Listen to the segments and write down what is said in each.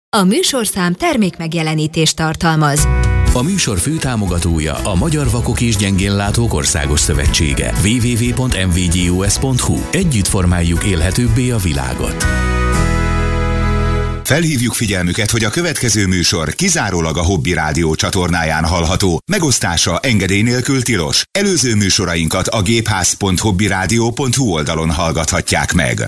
A műsorszám termékmegjelenítést tartalmaz. A műsor főtámogatója a Magyar Vakok és Gyengénlátók Országos Szövetsége. www.mvgus.hu. Együtt formáljuk élhetőbbé a világot. Felhívjuk figyelmüket, hogy a következő műsor kizárólag a Hobby Rádió csatornáján hallható. Megosztása engedély nélkül tilos. Előző műsorainkat a gépház.hobbyradio.hu oldalon hallgathatják meg.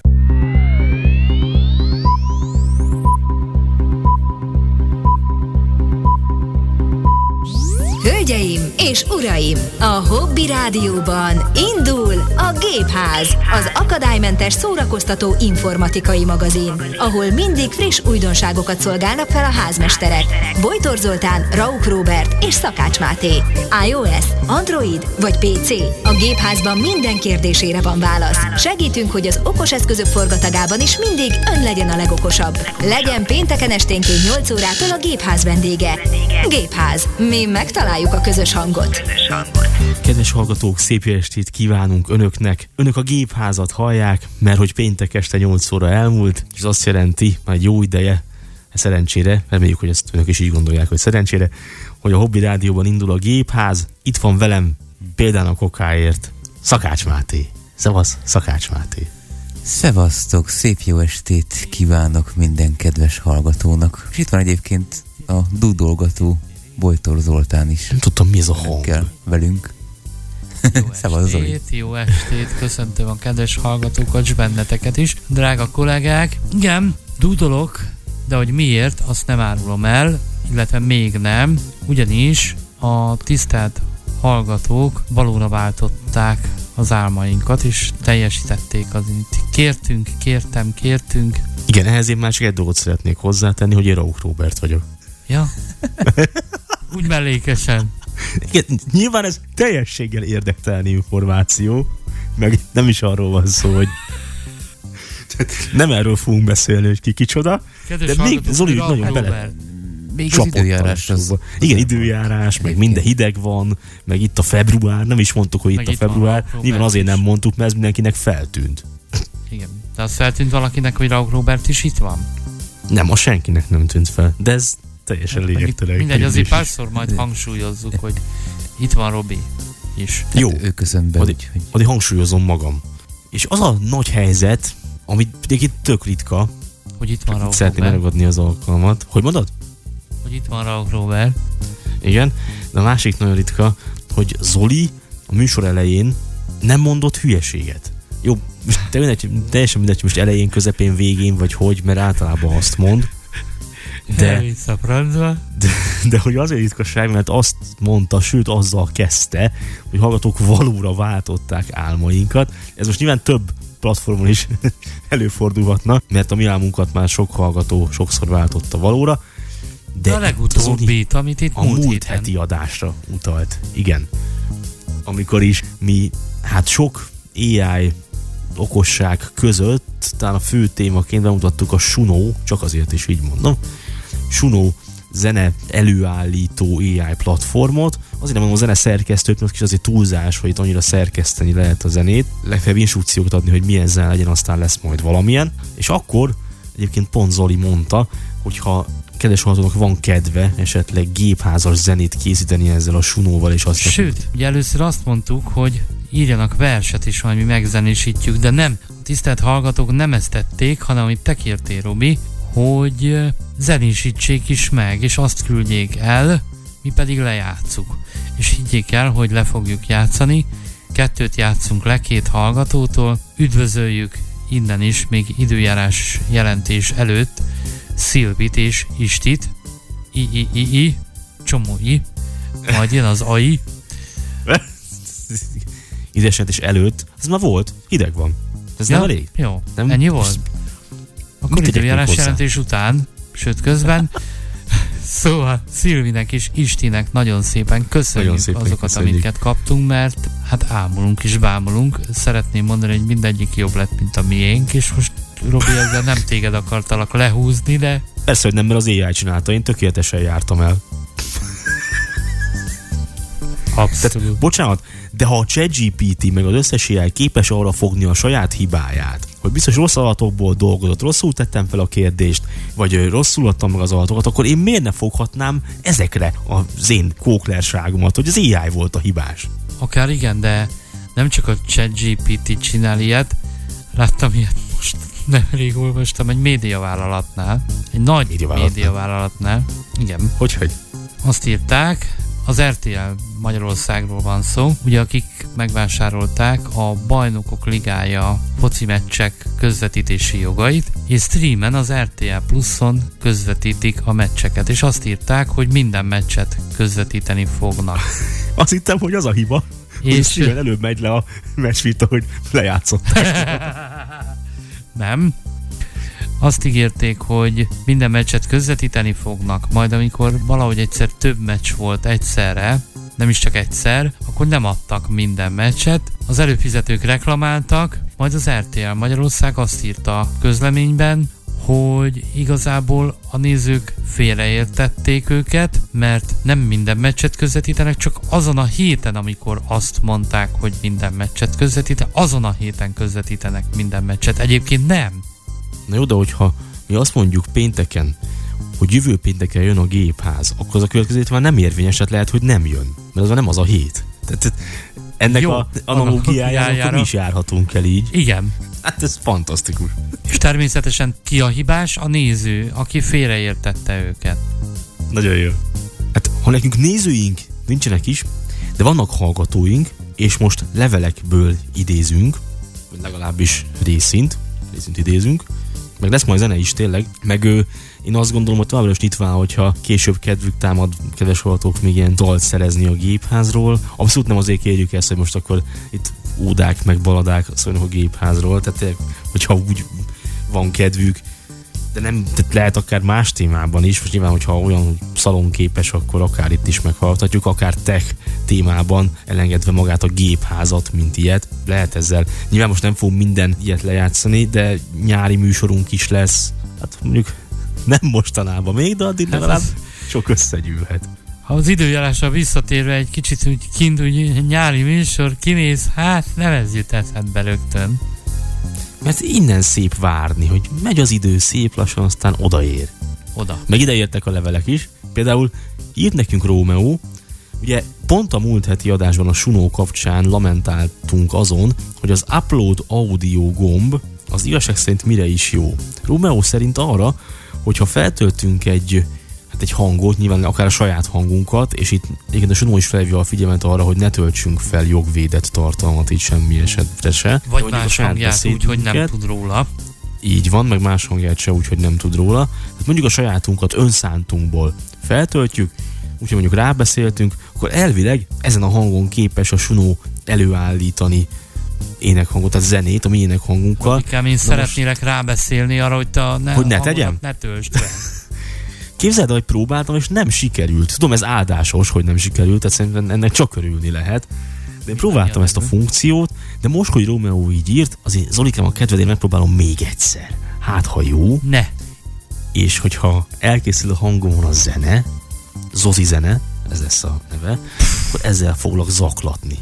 Hölgyeim és uraim, a Hobby Rádióban indul a Gépház, az akadálymentes szórakoztató informatikai magazin, ahol mindig friss újdonságokat szolgálnak fel a házmesterek. Bojtor Zoltán, Rauch Róbert és Szakács Máté. iOS, Android vagy PC? A Gépházban minden kérdésére van válasz. Segítünk, hogy az okos eszközök forgatagában is mindig ön legyen a legokosabb. Legyen pénteken esténként 8 órától a Gépház vendége. Gépház. Mi megtaláljuk a közös hangot. Kedves hallgatók, szép jó estét kívánunk önöknek. Önök a Gépházat hallják, mert hogy péntek este 8 óra elmúlt, és az azt jelenti, már egy jó ideje, szerencsére, reméljük, hogy ezt önök is így gondolják, hogy szerencsére, hogy a Hobby Rádióban indul a Gépház. Itt van velem például a kokáért Szakács Máté. Szevasz, Szakács Máté. Szevasztok, szép jó estét kívánok minden kedves hallgatónak. És itt van egyébként a dúdolgató Bojtor Zoltán is. Nem tudtam, mi ez a hang. Velünk. Jó estét, köszöntöm a kedves hallgatókat, és benneteket is. Drága kollégák, igen, dúdolok, de hogy miért, azt nem árulom el, illetve még nem, ugyanis a tisztelt hallgatók valóra váltották az álmainkat, és teljesítették az, amit kértünk. Igen, ehhez én már csak egy dolgot szeretnék hozzátenni, hogy én Rauch Róbert vagyok. Ja? Úgy mellékesen. Igen, nyilván ez teljességgel érdektelen információ, meg nem is arról van szó, hogy nem erről fogunk beszélni, hogy ki kicsoda, kedves de még Zoli nagyon bele még az időjárás az igen, időjárás, meg minden hideg van, meg itt a február, nem is mondtuk, hogy itt a február, nyilván azért nem mondtuk, mert ez mindenkinek feltűnt. Igen, de az feltűnt valakinek, hogy Rauch Róbert is itt van? Nem, az senkinek nem tűnt fel, de ez teljesen lényegtelen. Mindegy, azért párszor majd hangsúlyozzuk, hogy itt van Robi is. Jó, ő köszön be. Addig hangsúlyozom magam. És az a nagy helyzet, amit egyébként tök ritka, hogy itt van Rauch Róbert. Szeretném megragadni az alkalmat. Hogy mondod? Hogy itt van Rauch Róbert. Igen, de a másik nagyon ritka, hogy Zoli a műsor elején nem mondott hülyeséget. Jó, teljesen mindegy, most elején, közepén, végén, vagy hogy, mert általában azt mond. De hogy azért ritkaság, mert azt mondta, sőt azzal kezdte, hogy hallgatók valóra váltották álmainkat. Ez most nyilván több platformon is előfordulhatna, mert a mi álmunkat már sok hallgató sokszor váltotta valóra. De a legutóbbit, amit itt a múlt heti adásra utalt. Igen. Amikor is mi, hát sok AI okosság között, talán a fő témaként bemutattuk a Suno, csak azért is így mondom, Suno zene előállító AI platformot. Azért nem mondom a zene szerkesztőknek, és azért túlzás, hogy itt annyira szerkeszteni lehet a zenét. Legfeljebb instrukciókat adni, hogy milyen zene legyen, aztán lesz majd valamilyen. És akkor egyébként pont Zoli mondta, hogyha kedves hallgatónak van kedve esetleg gépházas zenét készíteni ezzel a Sunóval, és azt... Sőt, ugye először azt mondtuk, hogy írjanak verset is, majd mi megzenésítjük, de nem. A tisztelt hallgatók nem ezt tették, hanem amit te kértél, Robi, hogy zenésítsék is meg, és azt küldjék el, mi pedig lejátszuk. És higgyék el, hogy le fogjuk játszani. 2 játszunk le 2 hallgatótól. Üdvözöljük innen is, még időjárás jelentés előtt, Szilvit és Istit. Csomó i. Majd jön az AI. Idősent és előtt. Ez már volt. Hideg van. Ez nem elég? Jó. Nem? Ennyi volt? Akkor időjárás jelentés után, sőt közben. Szóval Szilvinek és Istinek nagyon szépen köszönjük azokat, amiket kaptunk, mert hát ámulunk és bámulunk. Szeretném mondani, hogy mindegyik jobb lett, mint a miénk, és most Robi, ezzel nem téged akartalak lehúzni, de... Persze, hogy nem, mert az AI csinálta, én tökéletesen jártam el. Abszolút. Tehát, bocsánat, de ha a ChatGPT meg az összes AI képes arra fogni a saját hibáját, hogy biztos rossz adatokból dolgozott, rosszul tettem fel a kérdést, vagy rosszul adtam meg az adatokat, akkor én miért ne foghatnám ezekre az én kóklerságomat, hogy az AI volt a hibás? Akár igen, de nem csak a ChatGPT csinál ilyet, láttam ilyet most, nemrég olvastam egy médiavállalatnál, egy nagy médiavállalatnál, igen. Hogy? Azt írták, az RTL Magyarországról van szó, ugye akik megvásárolták a Bajnokok Ligája foci meccsek közvetítési jogait, és streamen az RTL Pluson közvetítik a meccseket, és azt írták, hogy minden meccset közvetíteni fognak. Azt hittem, hogy az a hiba, és hogy előbb megy le a meccsvita, hogy lejátszották. Nem. Azt ígérték, hogy minden meccset közvetíteni fognak, majd amikor valahogy egyszer több meccs volt egyszerre, nem is csak egyszer, akkor nem adtak minden meccset, az előfizetők reklamáltak, majd az RTL Magyarország azt írta a közleményben, hogy igazából a nézők félreértették őket, mert nem minden meccset közvetítenek, csak azon a héten, amikor azt mondták, hogy minden meccset közvetítenek, azon a héten közvetítenek minden meccset. Egyébként nem. Na jó, de hogyha mi azt mondjuk pénteken, hogy jövő pénteken jön a Gépház, akkor az a következő hét már nem érvényes, tehát lehet, hogy nem jön. Mert az nem az a hét. Tehát ennek jó, a analógiájára mi is járhatunk el így. Igen. Hát ez fantasztikus. És természetesen ki a hibás? A néző, aki félreértette őket. Nagyon jó. Hát ha nekünk nézőink nincsenek is, de vannak hallgatóink, és most levelekből idézünk, vagy legalábbis részint idézünk, meg lesz majd zene is tényleg, meg én azt gondolom, hogy továbbra is nyitva, hogyha később kedvük támad, kedves hallgatók, még ilyen dalt szerezni a Gépházról. Abszolút nem azért kérjük ezt, hogy most akkor itt ódák meg baladák szólnak a Gépházról, tehát hogyha úgy van kedvük, de nem, tehát lehet akár más témában is, most nyilván, hogyha olyan szalonképes, akkor akár itt is meghallgatjuk, akár tech témában, elengedve magát a Gépházat, mint ilyet, lehet ezzel. Nyilván most nem fogunk minden ilyet lejátszani, de nyári műsorunk is lesz, hát mondjuk nem mostanában még, de addig legalább sok összegyűlhet. Ha az időjárásra visszatérve egy kicsit úgy kint, úgy nyári műsor kinéz, hát nem ez jut eszedbe rögtön. Mert innen szép várni, hogy megy az idő szép lassan, aztán odaér. Oda. Meg ideértek a levelek is. Például írt nekünk Rómeó, ugye pont a múlt heti adásban a Sunó kapcsán lamentáltunk azon, hogy az upload audio gomb az igazság szerint mire is jó. Rómeó szerint arra, hogyha feltöltünk egy hangot, nyilván akár a saját hangunkat, és itt egyébként a Sunó is felhívja a figyelmet arra, hogy ne töltsünk fel jogvédett tartalmat így semmi esetre se. Vagy más hangját úgy, hogy nem tud róla. Így van, meg más hangját se úgy, hogy nem tud róla. Hát mondjuk a sajátunkat önszántunkból feltöltjük, úgyhogy mondjuk rábeszéltünk, akkor elvileg ezen a hangon képes a Sunó előállítani énekhangot, tehát zenét, a mi énekhangunkkal. Mikám, én szeretnélek rábeszélni arra, hogy te ne tegyem? Ne töltsd be. Képzeld, hogy próbáltam, és nem sikerült. Tudom, ez áldásos, hogy nem sikerült, tehát szerintem ennek csak örülni lehet. De én próbáltam ezt a funkciót, de most, hogy Rómeó így írt, azért Zolikám a kedvedén megpróbálom még egyszer. Hát, ha jó. Ne. És hogyha elkészül a hangomon a zene, Zozi zene, ez lesz a neve, akkor ezzel foglak zaklatni.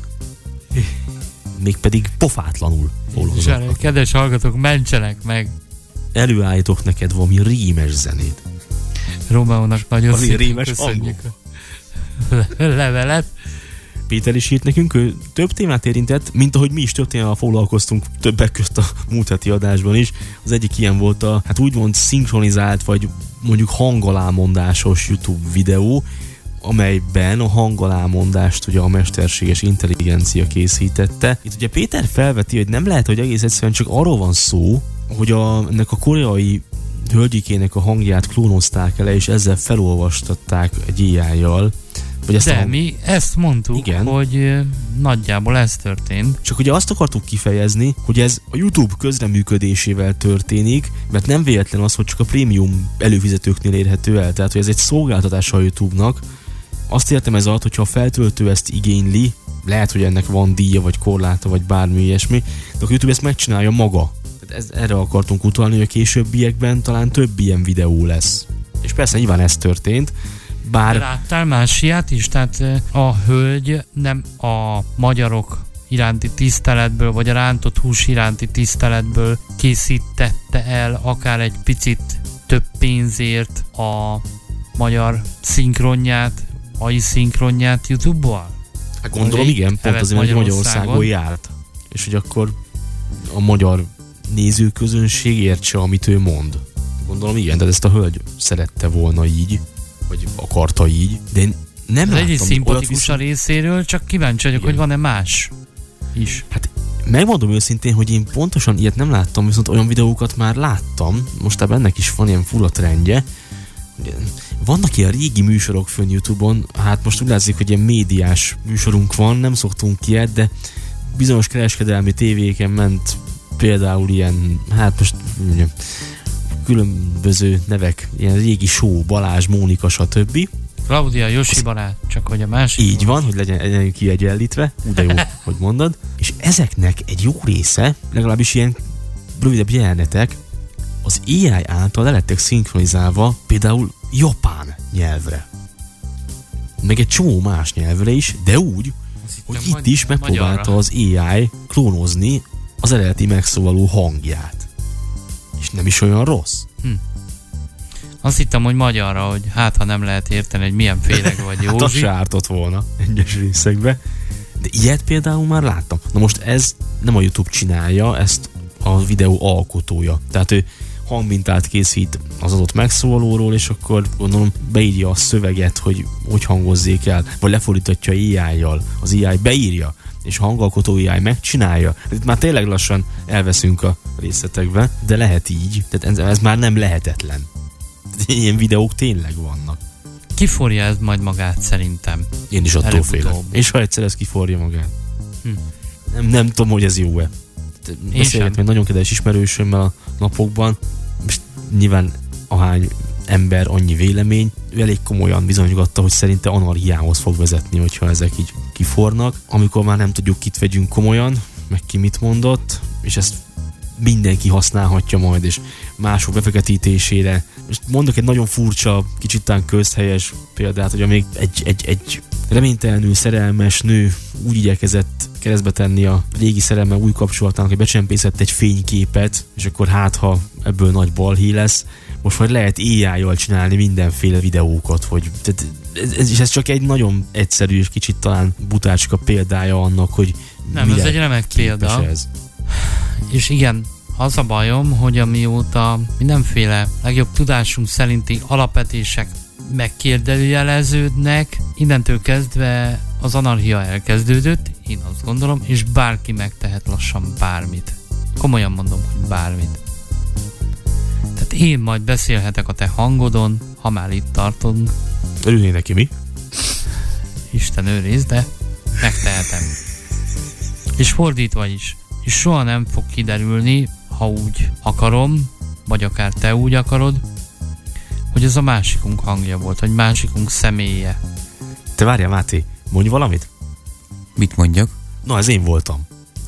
Mégpedig pofátlanul foglak zaklatni. Kedves hallgatók, mentsenek meg. Előállítok neked valami rímes zenét. Rómeónak nagyon szépen köszönjük a levelet. Péter is írt nekünk, ő több témát érintett, mint ahogy mi is több témával foglalkoztunk többek közt a múlt heti adásban is. Az egyik ilyen volt a, hát úgymond szinkronizált, vagy mondjuk hangalámondásos YouTube videó, amelyben a hangalámondást ugye a mesterséges intelligencia készítette. Itt ugye Péter felveti, hogy nem lehet, hogy egész egyszerűen csak arról van szó, hogy ennek a koreai hölgyikének a hangját klónozták el, és ezzel felolvastatták egy AI-jal. De mi ezt mondtuk, igen, hogy nagyjából ez történt. Csak ugye azt akartuk kifejezni, hogy ez a YouTube közreműködésével történik, mert nem véletlen az, hogy csak a prémium előfizetőknél érhető el. Tehát, hogy ez egy szolgáltatás a YouTube-nak. Azt értem ez alatt, hogyha a feltöltő ezt igényli, lehet, hogy ennek van díja, vagy korláta, vagy bármi ilyesmi, de a YouTube ezt megcsinálja maga. Erre akartunk utalni, hogy a későbbiekben talán több ilyen videó lesz. És persze nyilván ez történt, bár... Láttál más ilyet is? Tehát a hölgy nem a magyarok iránti tiszteletből, vagy a rántott hús iránti tiszteletből készítette el akár egy picit több pénzért a magyar szinkronját, AI szinkronját YouTube-ból? Hát gondolom igen, pont azért, hogy Magyarországon járt. És hogy akkor a magyar nézőközönség értse, amit ő mond. Gondolom igen, de ezt a hölgy szerette volna így, vagy akarta így, de én nem láttam. Ez egy szimpatikus a részéről, csak kíváncsi vagyok, hogy van-e más is. Hát megmondom őszintén, hogy én pontosan ilyet nem láttam, viszont olyan videókat már láttam, mostában ennek is van ilyen full trendje. Vannak ilyen régi műsorok fönn YouTube-on, hát most úgy látszik, hogy ilyen médiás műsorunk van, nem szoktunk ilyet, de bizonyos kereskedelmi tévéken ment például ilyen, hát most különböző nevek, ilyen régi show, Balázs, Mónika, stb. Claudia, Josi barát, csak hogy a másik... Így van, hogy legyen kiegyenlítve, de jó, hogy mondod. És ezeknek egy jó része, legalábbis ilyen rövidebb jelenetek, az AI által le lettek szinkronizálva például japán nyelvre. Meg egy csomó más nyelvre is, de úgy, hogy itt is megpróbálta az AI klónozni az eredeti megszólaló hangját. És nem is olyan rossz. Azt hittem, hogy magyarra, hogy hát ha nem lehet érteni, hogy milyen féreg vagy Józsi. Hát az se ártott volna egyes részekbe. De ilyet például már láttam. Na most ez nem a YouTube csinálja, ezt a videó alkotója. Tehát ő hangmintát készít az adott megszólalóról, és akkor gondolom beírja a szöveget, hogy hangozzék el, vagy lefordítatja AI-jal. Az AI beírja, és a hangalkotó AI megcsinálja. Itt már tényleg lassan elveszünk a részletekbe, de lehet így. Tehát ez már nem lehetetlen. Ilyen videók tényleg vannak. Kiforja ez majd magát szerintem. Én is attól félek. És ha egyszer ez kiforja magát. Nem tudom, hogy ez jó-e. Beszélgettem egy nagyon kedves ismerősömmel a napokban, és nyilván ahány ember, annyi vélemény, ő elég komolyan bizonygatta, hogy szerinte anarchiához fog vezetni, hogyha ezek így kifornak, amikor már nem tudjuk, kit vegyünk komolyan, meg ki mit mondott, és ezt mindenki használhatja majd, és mások befektetésére. Most mondok egy nagyon furcsa, kicsit tán közhelyes példát, hogy amíg egy reménytelenül szerelmes nő úgy igyekezett keresztbe tenni a régi szerelme új kapcsolatának, hogy becsempészett egy fényképet, és akkor hát, ha ebből nagy balhé lesz, most majd lehet AI-jal csinálni mindenféle videókat, hogy ez csak egy nagyon egyszerű és kicsit talán butácska példája annak, hogy nem, ez egy remek példa. Ez. És igen, az a bajom, hogy amióta mindenféle legjobb tudásunk szerinti alapvetések megkérdőjeleződnek, innentől kezdve az anarchia elkezdődött, én azt gondolom, és bárki megtehet lassan bármit. Komolyan mondom, hogy bármit. Tehát én majd beszélhetek a te hangodon, ha már itt tartunk. Örülnél neki, mi? Isten őriz, de megtehetem. És fordítva is. És soha nem fog kiderülni, ha úgy akarom, vagy akár te úgy akarod, hogy ez a másikunk hangja volt, vagy másikunk személye. Te várjál, Máté, mondj valamit? Mit mondjak? Na, ez én voltam.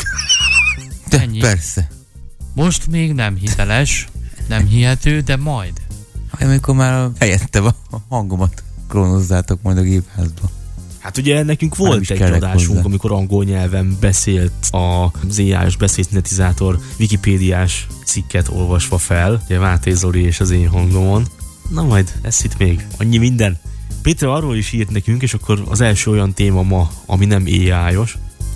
De ennyi. Persze. Most még nem hiteles, nem hihető, de majd. Amikor már helyettem a hangomat klónozzátok majd a gépházba. Hát ugye nekünk volt egy adásunk, hozzá, amikor angol nyelven beszélt az AI-os beszédszintetizátor wikipédiás cikket olvasva fel, ugye Máté Zoli és az én hangomon. Na majd, ez itt még annyi minden. Péter arról is írt nekünk, és akkor az első olyan téma ma, ami nem AI-os,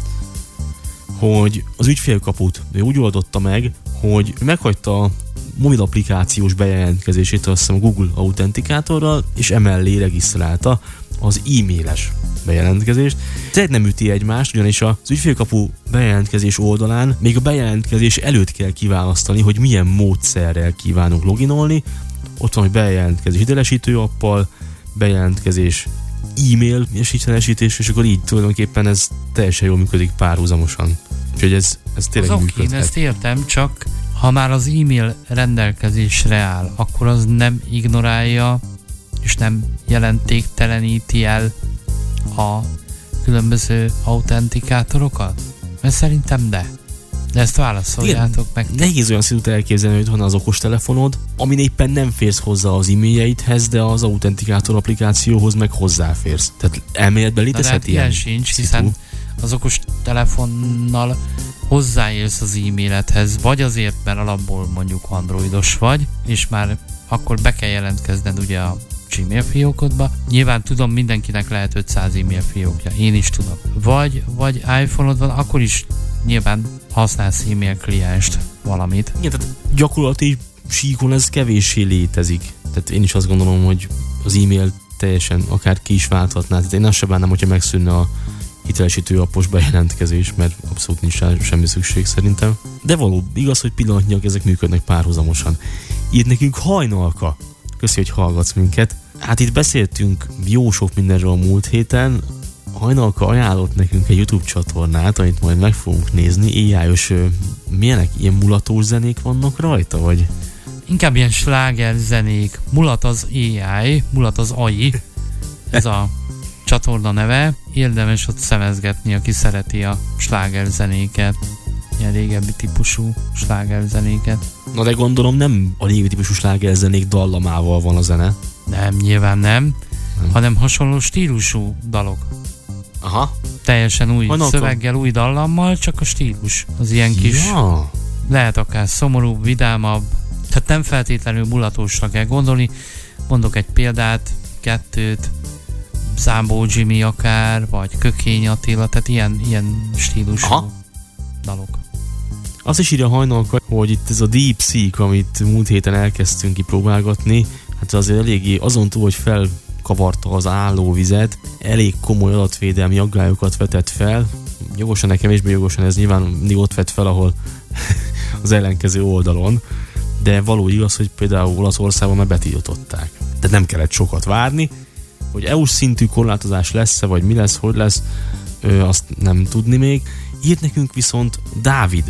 hogy az ügyfélkaput ő úgy oldotta meg, hogy meghagyta a mobil applikációs bejelentkezését, azt hiszem a Google Authenticatorral, és emellé regisztrálta az e-mailes bejelentkezést. Tehát nem üti egymást, ugyanis az ügyfélkapu bejelentkezés oldalán még a bejelentkezés előtt kell kiválasztani, hogy milyen módszerrel kívánunk loginolni. Ott van, hogy bejelentkezés hitelesítő appal, bejelentkezés e-mail hitelesítés, és akkor így tulajdonképpen ez teljesen jól működik párhuzamosan. Úgyhogy ez tényleg az működhet. Én ezt értem, csak ha már az e-mail rendelkezésre áll, akkor az nem ignorálja és nem jelentékteleníti el a különböző autentikátorokat? Mert szerintem de. De ezt válaszoljátok meg. Nehéz olyan szintűt elképzelni, hogy van az okostelefonod, amin éppen nem férsz hozzá az e-mailjeidhez, de az autentikátor applikációhoz meg hozzáférsz. Tehát elméletben létezhet ilyen sincs, hiszen az okos telefonnal hozzáérsz az e-mailedhez, vagy azért, mert alapból mondjuk androidos vagy, és már akkor be kell jelentkezned ugye a Gmail fiókodba. Nyilván tudom, mindenkinek lehet 500 e-mail fiókja, én is tudom. Vagy iPhone-od van, akkor is nyilván használsz e-mail klienst, valamit. Igen, tehát gyakorlati síkon ez kevéssé létezik. Tehát én is azt gondolom, hogy az e-mail teljesen akár ki is válthatná. Tehát én azt sem bánnám, hogyha megszűnne a hitelesítő appos bejelentkezés, mert abszolút nincs rá semmi szükség szerintem. De való igaz, hogy pillanatnyilag ezek működnek párhuzamosan. Írt nekünk Hajnalka. Köszi, hogy hallgatsz minket. Hát itt beszéltünk jó sok mindenről a múlt héten. Hajnalka ajánlott nekünk egy YouTube csatornát, amit majd meg fogunk nézni. AI-os milyenek? Ilyen mulatós zenék vannak rajta, vagy? Inkább ilyen sláger zenék. Mulat az AI, mulat az AI. Ez a csatorna neve. Érdemes ott szemezgetni, aki szereti a sláger zenéket. Ilyen régebbi típusú sláger zenéket. Na de gondolom nem a régebbi típusú sláger zenék dallamával van a zene. Nem, nyilván nem. Hanem hasonló stílusú dalok. Aha. Teljesen új szöveggel, új dallammal, csak a stílus. Az ilyen kis, lehet akár szomorúbb, vidámabb, tehát nem feltétlenül mulatósra kell gondolni. Mondok egy példát, 2, Zámbó Jimmy akár, vagy Kökény Attila, tehát ilyen stílusú dalok. Azt is írja Hajnalka, hogy itt ez a DeepSeek, amit múlt héten elkezdtünk kipróbálgatni, hát azért eléggé azon túl, hogy felkavarta az állóvizet, elég komoly adatvédelmi aggályokat vetett fel. Jogosan, nekem kevésbé jogosan, ez nyilván mindig ott vett fel, ahol az ellenkező oldalon, de való igaz, hogy például Olaszországban már betiltották. Tehát nem kellett sokat várni, hogy EU-s szintű korlátozás lesz-e, vagy mi lesz, hogy lesz, azt nem tudni még. Írt nekünk viszont Dávid.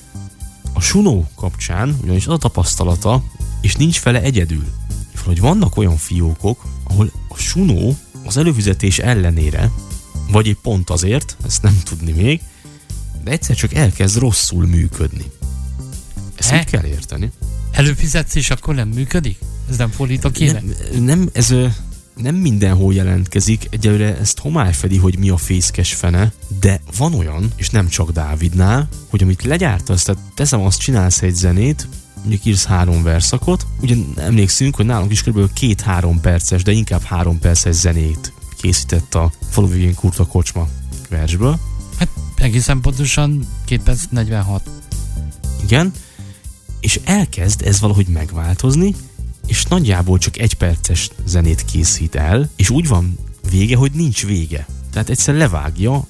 A Suno kapcsán ugyanis az a tapasztalata, és nincs vele egyedül, hogy vannak olyan fiókok, ahol a Suno az előfizetés ellenére, vagy épp pont azért, ezt nem tudni még, de egyszer csak elkezd rosszul működni. Ezt úgy kell érteni. Előfizetsz és akkor nem működik? Ez nem fordítok kéne? Nem mindenhol jelentkezik, egyelőre ezt homály fedi, hogy mi a fészkes fene, de van olyan, és nem csak Dávidnál, hogy amit legyártasz, tehát teszem, azt csinálsz egy zenét, mondjuk írsz 3 verszakot, ugye emlékszünk, hogy nálunk is kb. 2-3 perces, de inkább 3 perces zenét készített a Falu végén Kurta Kocsma versből. Hát egészen pontosan 2 perc 46. Igen, és elkezd ez valahogy megváltozni, és nagyjából csak 1 perces zenét készít el, és úgy van vége, hogy nincs vége. Tehát egyszer levágja,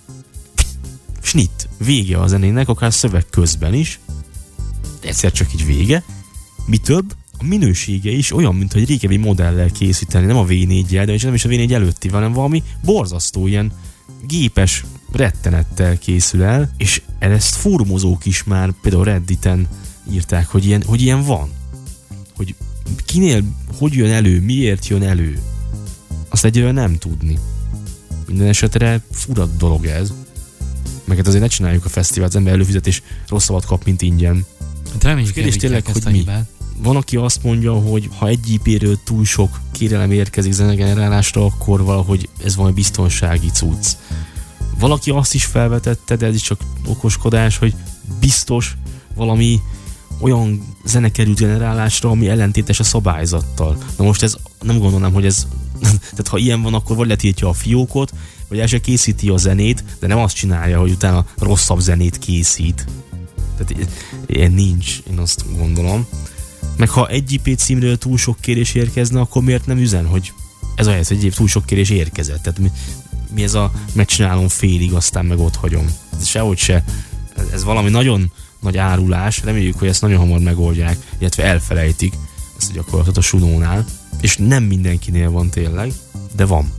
snitt, vége a zenének, akár szöveg közben is, de egyszer csak így vége. Mi több, a minősége is olyan, mint hogy régebbi modellel készíteni, nem a V4-jel, de nem is a V4 előtti, hanem valami borzasztó, ilyen gépes rettenettel készül el, és ezt fórumozók is már például Redditen írták, hogy ilyen van. Hogy kinél, hogy jön elő, miért jön elő, azt egyébként nem tudni. Minden esetre fura dolog ez. Meg hát azért ne csináljuk a fesztivált, az ember előfizetés rosszabbat kap, mint ingyen. Hát reméljük, tényleg, hogy mi? Van, aki azt mondja, hogy ha egy IP-ről túl sok kérelem érkezik zenegenerálásra, akkor valahogy ez valami biztonsági cucc. Valaki azt is felvetette, de ez is csak okoskodás, hogy biztos valami olyan zene került generálásra, ami ellentétes a szabályzattal. Na most ez, nem gondolnám, hogy ez, tehát ha ilyen van, akkor vagy letiltja a fiókot, vagy el se készíti a zenét, de nem azt csinálja, hogy utána rosszabb zenét készít. Tehát ilyen nincs, én azt gondolom. Meg ha egy IP címről túl sok kérés érkezne, akkor miért nem üzen, hogy ez a helyzet, hogy túl sok kérés érkezett. Tehát mi ez a megcsinálom félig, aztán meg ott hagyom. Ez sehogy se. Ez valami nagyon nagy árulás, reméljük, hogy ezt nagyon hamar megoldják, illetve elfelejtik ezt a gyakorlatot a Sunónál, és nem mindenkinél van tényleg, de van.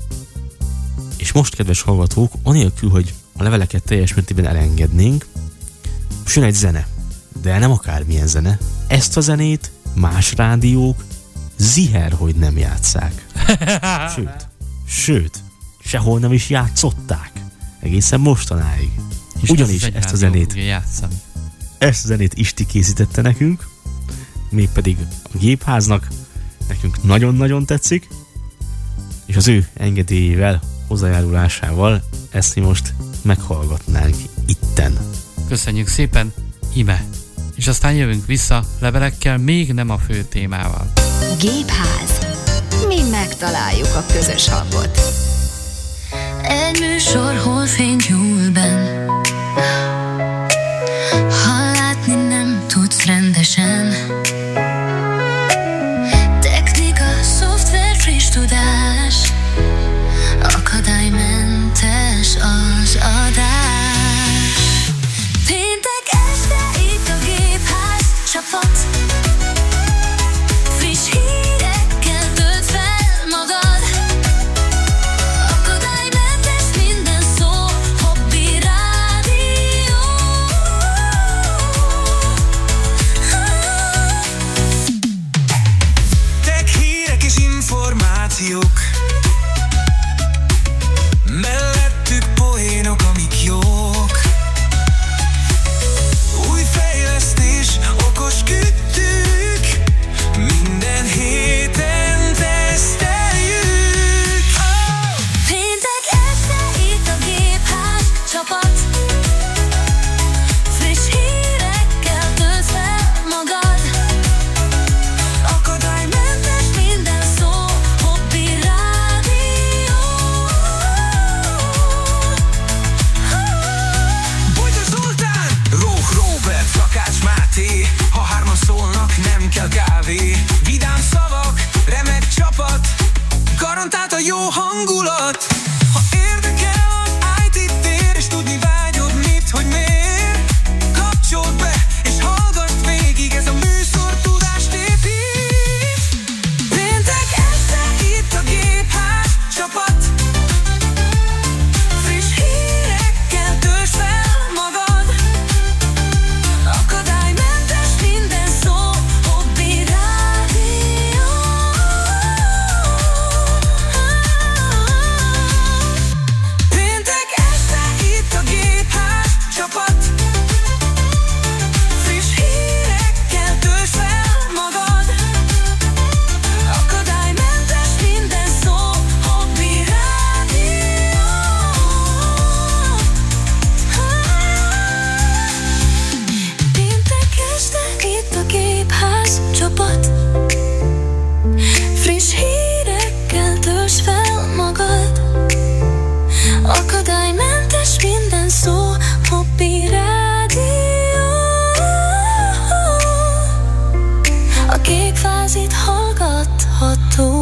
És most, kedves hallgatók, anélkül, hogy a leveleket teljes mértékben elengednénk, most jön egy zene, de nem akármilyen zene. Ezt a zenét más rádiók ziher, hogy nem játsszák. Sőt, sehol nem is játszották. Egészen mostanáig. És ugyanis ezt a zenét Isti készítette nekünk, mégpedig a Gépháznak, nekünk nagyon-nagyon tetszik, és az ő engedélyével, hozzájárulásával ezt mi most meghallgatnánk itten. Köszönjük szépen, ime. És aztán jövünk vissza levelekkel, még nem a fő témával. Gépház. Mi megtaláljuk a közös hangot. Egy műsor, hol fény gyúl benn. Ha látni nem tudsz rendesen. Technika, szoftver, friss tudás. Akadálymentes az adás. Péntek este itt a Gépház csapat. Friss hírekkel tölt fel magad. Akadálymentes minden szó, Hobby Rádió. Tech hírek és információk, mellettük poénok, amik jók. Új fejlesztés, okos kütyük, minden héten teszteljük. Péntek este itt a Gépház csapat. Friss hírekkel tölt fel magad. Akadálymentes minden szó, Hobby Rádió. Bojta Zoltán, Rók Róbert, Lakács Máté, ha hárman szólnak, nem kell kávé. Vidám szavak, remek csapat, garantált a jó hangulat. Ha érdekel az IT tér, és tudni vágyod mit, hogy miért, kapcsold be, és hallgass végig, ez a műsor tudást épít. Péntek este itt a Gépház csapat. Friss hírekkel töltsd fel magad. Akadálymentes minden szó, Hobby Rádió. Péntek este itt a Gépház csapat. Friss hírekkel töltsd fel magad. Akadálymentes minden szó, Hobby Rádió. Péntek este itt a Gépház csapat. Friss hírekkel töltsd fel magad. Akadálymentes minden szó, Hobby Rádió. A Gépház itt hallgatható.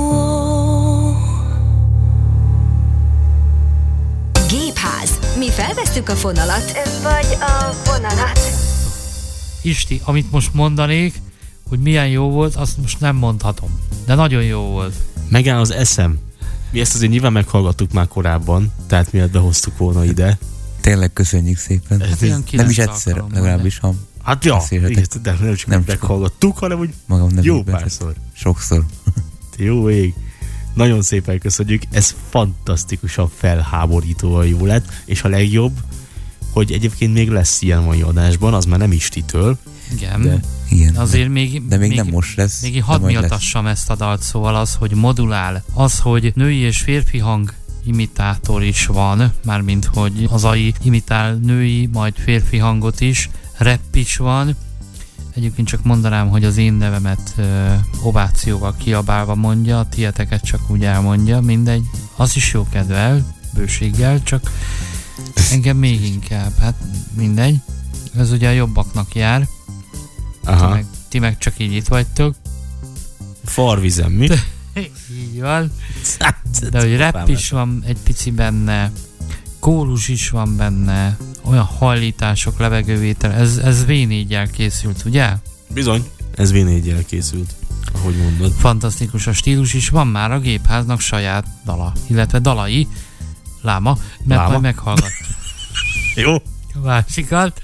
Gépház. Mi felvesszük a fonalat, vagy a vonalat. Isti, amit most mondanék, hogy milyen jó volt, azt most nem mondhatom. De nagyon jó volt. Megáll az eszem. Mi ezt azért nyilván meghallgattuk már korábban, tehát miatt behoztuk volna ide. Tényleg köszönjük szépen. Hát olyan Nem is 9 egyszer, alkalommal, legalábbis ha Hát ja, beszélhetek. de nem csak Nem meghallgattuk, hanem úgy magam jó nevében, párszor. sokszor. Jó ég. Nagyon szépen köszönjük, ez fantasztikusan felháborítóan jó lett, és a legjobb, hogy egyébként még lesz ilyen mai adásban, az már nem Istitől. Igen. De Igen. Azért még, De még nem most lesz. Még de hadd majd lesz. méltassam ezt a dalt, szóval az, hogy modulál, az, hogy női és férfi hang imitátor is van, mármint hogy az AI imitál női, majd férfi hangot is, rap is van. Egyébként csak mondanám, hogy az én nevemet ovációval kiabálva mondja, a tieteket csak úgy elmondja, mindegy. Az is jó kedvel, bőséggel, csak engem még inkább, hát mindegy. Ez ugye a jobbaknak jár. aha, Ti meg csak így itt vagytok. farvizem, mi? Így van. De hogy rap is van egy pici benne, kórus is van benne, olyan hajlítások, levegővétel, ez V4-jel készült, ugye? Bizony, ez V4-jel készült, ahogy mondod. Fantasztikus a stílus is, van már a Gépháznak saját dala, illetve dalai, láma, mert Láma? majd meghallgattuk Jó. a másikat.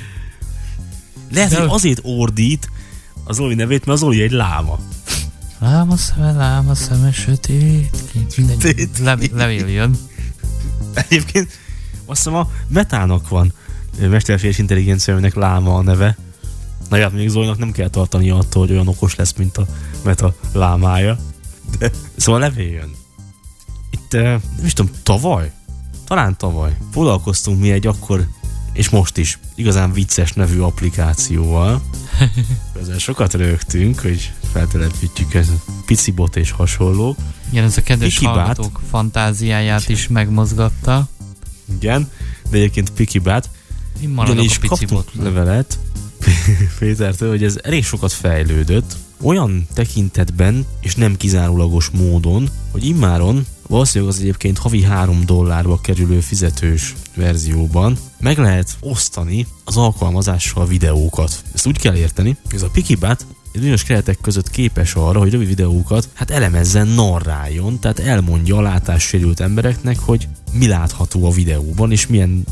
Lehet, De- hogy azért ordít az Zoli nevét, mert az Zoli egy láma. Láma szeme, sötét, mindegy, Sötét. levél jön. Egyébként azt hiszem a Metának van mesterséges intelligenciájának láma a neve. Na hát még Zolinak nem kell tartani attól, hogy olyan okos lesz, mint a Meta lámája. De szóval levél jön. Itt nem is tudom, tavaly talán tavaly foglalkoztunk mi egy akkor, és most is igazán vicces nevű applikációval. Ezzel sokat rögtünk, hogy feltelepítjük ez a Picibot és hasonlók. Igen, ez a kedves hallgatók fantáziáját is megmozgatta. Igen, de egyébként Pikibát. Ugyanis kaptunk levelet Pétertől, hogy ez elég sokat fejlődött, olyan tekintetben, és nem kizárólagos módon, hogy immáron valószínűleg az egyébként havi $3 kerülő fizetős verzióban meg lehet osztani az alkalmazással videókat. Ezt úgy kell érteni, hogy ez a Pikibát bizonyos keretek között képes arra, hogy rövid videókat elemezzen, narráljon, tehát elmondja a látássérült embereknek, hogy mi látható a videóban, és milyen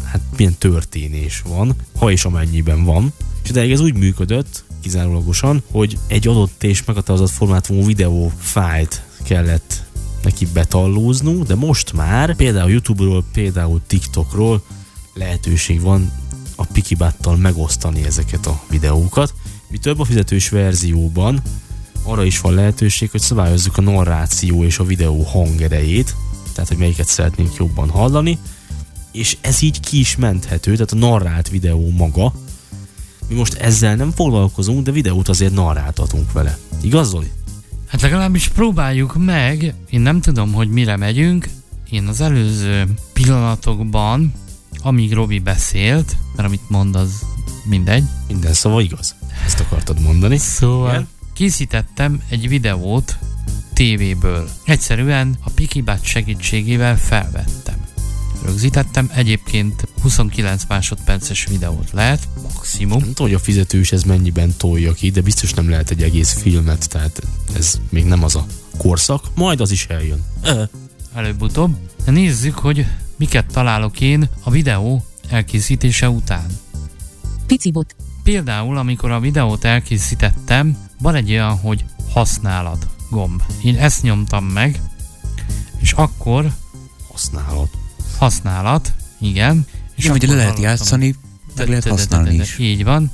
történés van, ha és amennyiben van. És ideig ez úgy működött, kizárólagosan, hogy egy adott és meghatározott formátumú videófájlt kellett neki betallóznunk, de most már például YouTube-ról, például TikTokról lehetőség van a Pikibáttal megosztani ezeket a videókat. Mi több, a fizetős verzióban arra is van lehetőség, hogy szabályozzuk a narráció és a videó hangerejét, tehát hogy melyiket szeretnénk jobban hallani, és ez így ki is menthető, tehát a narrált videó maga. Mi most ezzel nem foglalkozunk, de videót azért narráltatunk vele. Igaz, Zoli? Hát legalábbis próbáljuk meg. Én nem tudom, hogy mire megyünk. Én az előző pillanatokban, amíg Robi beszélt, mert amit mond, az mindegy. Minden szava igaz. Ezt akartad mondani. Szóval igen? Készítettem egy videót tévéből. Egyszerűen a Pikibát segítségével felvettem. Rögzítettem, egyébként 29 másodperces videót lehet, maximum. Nem tudom, hogy a fizetős ez mennyiben tolja ki, de biztos nem lehet egy egész filmet, tehát ez még nem az a korszak, majd az is eljön. Előbb-utóbb. Nézzük, hogy miket találok én a videó elkészítése után. Picibot. Például, amikor a videót elkészítettem, van egy olyan, hogy használat gomb. Én ezt nyomtam meg, és akkor használat, igen. És hogy le lehet játszani, meg lehet használni is. Így van.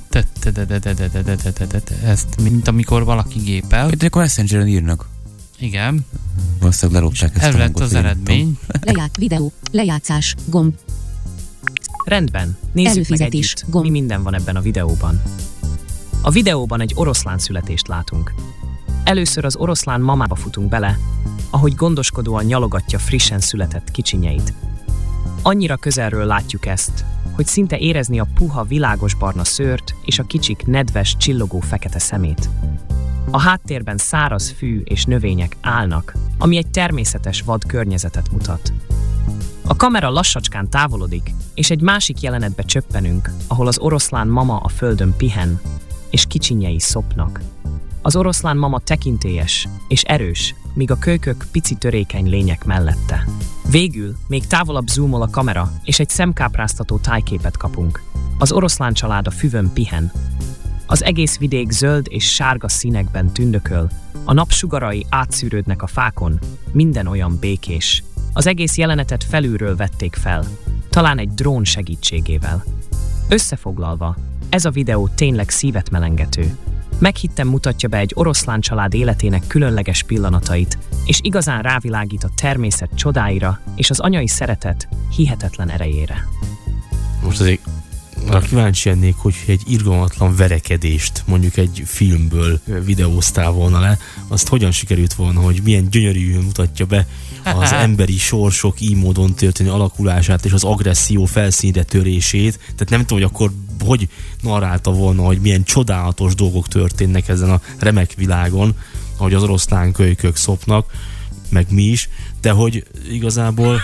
Ezt, mint amikor valaki gépel. De akkor Messengeren írnak. Igen. Valószínűleg lerobták ezt a hangot. Ez lett az eredmény. Videó, lejátszás, gomb. Rendben, nézzük meg együtt, mi minden van ebben a videóban. A videóban egy oroszlán születést látunk. Először az oroszlán mamába futunk bele, ahogy gondoskodóan nyalogatja frissen született kicsinyeit. Annyira közelről látjuk ezt, hogy szinte érezni a puha, világos barna szőrt és a kicsik nedves, csillogó fekete szemét. A háttérben száraz fű és növények állnak, ami egy természetes vad környezetet mutat. A kamera lassacskán távolodik, és egy másik jelenetbe csöppenünk, ahol az oroszlán mama a földön pihen, és kicsinyei szopnak. Az oroszlán mama tekintélyes és erős, míg a kölykök pici törékeny lények mellette. Végül még távolabb zoomol a kamera, és egy szemkápráztató tájképet kapunk. Az oroszlán család a füvön pihen. Az egész vidék zöld és sárga színekben tündököl, a napsugarai átszűrődnek a fákon, minden olyan békés. Az egész jelenetet felülről vették fel, talán egy drón segítségével. Összefoglalva, ez a videó tényleg szívet melengető. Meghittem mutatja be egy oroszlán család életének különleges pillanatait, és igazán rávilágít a természet csodáira és az anyai szeretet hihetetlen erejére. Most azért arra kíváncsi lennék, hogy egy irgalmatlan verekedést mondjuk egy filmből videóztál volna le, azt hogyan sikerült volna, hogy milyen gyönyörűen mutatja be az emberi sorsok így módon történő alakulását és az agresszió felszínre törését. Tehát nem tudom, hogy akkor hogy narrálta volna, hogy milyen csodálatos dolgok történnek ezen a remek világon, ahogy az oroszlán kölykök szopnak, meg mi is, de hogy igazából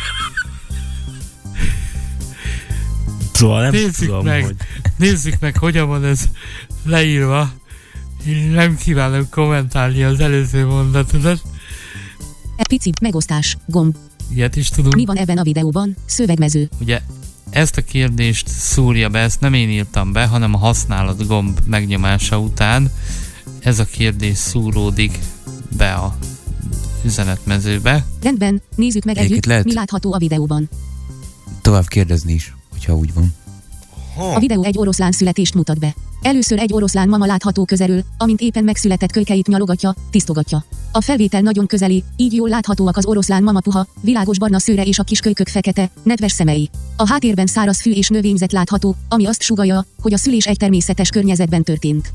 szóval nem tudom, hogy... Nézzük meg, hogyan van ez leírva. Én nem kívánom kommentálni az előző mondatodat. Pici megosztás, gomb. Ilyet is tudunk. Mi van ebben a videóban? Szövegmező. Ugye ezt a kérdést szúrja be, ezt nem én írtam be, hanem a használat gomb megnyomása után ez a kérdés szúródik be a üzenetmezőbe. Rendben, nézzük meg együtt, mi látható a videóban. Tovább kérdezni is, hogyha úgy van. A videó egy oroszlán születést mutat be. Először egy oroszlán mama látható közelről, amint éppen megszületett kölykeit nyalogatja, tisztogatja. A felvétel nagyon közeli, így jól láthatóak az oroszlán mama puha, világos barna szőre és a kis kölykök fekete, nedves szemei. A háttérben száraz fű és növényzet látható, ami azt sugallja, hogy a szülés egy természetes környezetben történt.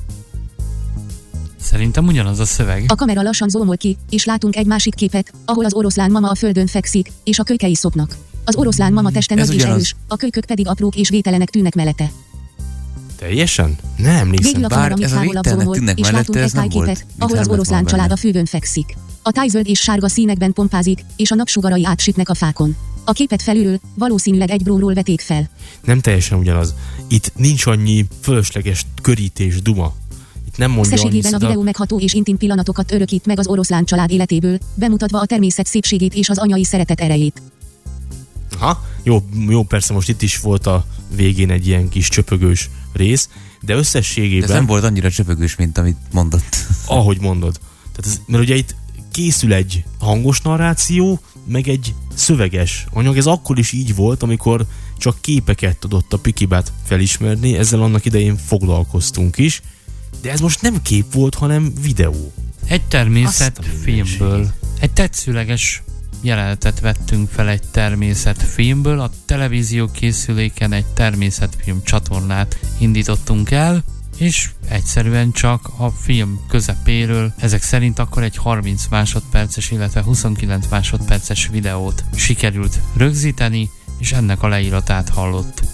Szerintem ugyanaz a szöveg. A kamera lassan zoomol ki, és látunk egy másik képet, ahol az oroszlán mama a földön fekszik, és a kölykei szopnak. Az oroszlán mama teste nagy és erős, a kölykök pedig aprók és vételenek tűnnek mellette. Teljesen? Nem emlékszem. Bár ez a vételnek tűnnek mellette, ez nem volt. Ahol az oroszlán család a fűvön fekszik. A táj zöld és sárga színekben pompázik, és a napsugarai átsütnek a fákon. A képet felülről valószínűleg egy bróról vették fel. Nem teljesen ugyanaz. Itt nincs annyi fölösleges körítés, duma. Itt nem mondja összességében a videó megható és intim pillanatokat örökít meg az oroszlán család életéből, bemutatva a természet szépségét és az anyai szeretet erejét. Aha, jó, persze most itt is volt a végén egy ilyen kis csöpögős rész, de összességében... De ez nem volt annyira csöpögős, mint amit mondott. Ahogy mondod. Tehát mert ugye itt készül egy hangos narráció, meg egy szöveges anyag. Ez akkor is így volt, amikor csak képeket tudott a Pikibát felismerni, ezzel annak idején foglalkoztunk is, de ez most nem kép volt, hanem videó. Egy természetfilmből. Egy tetszőleges jelenetet vettünk fel egy természetfilmből, a televízió készüléken egy természetfilm csatornát indítottunk el, és egyszerűen csak a film közepéről, ezek szerint akkor egy 30 másodperces, illetve 29 másodperces videót sikerült rögzíteni, és ennek a leíratát hallottuk.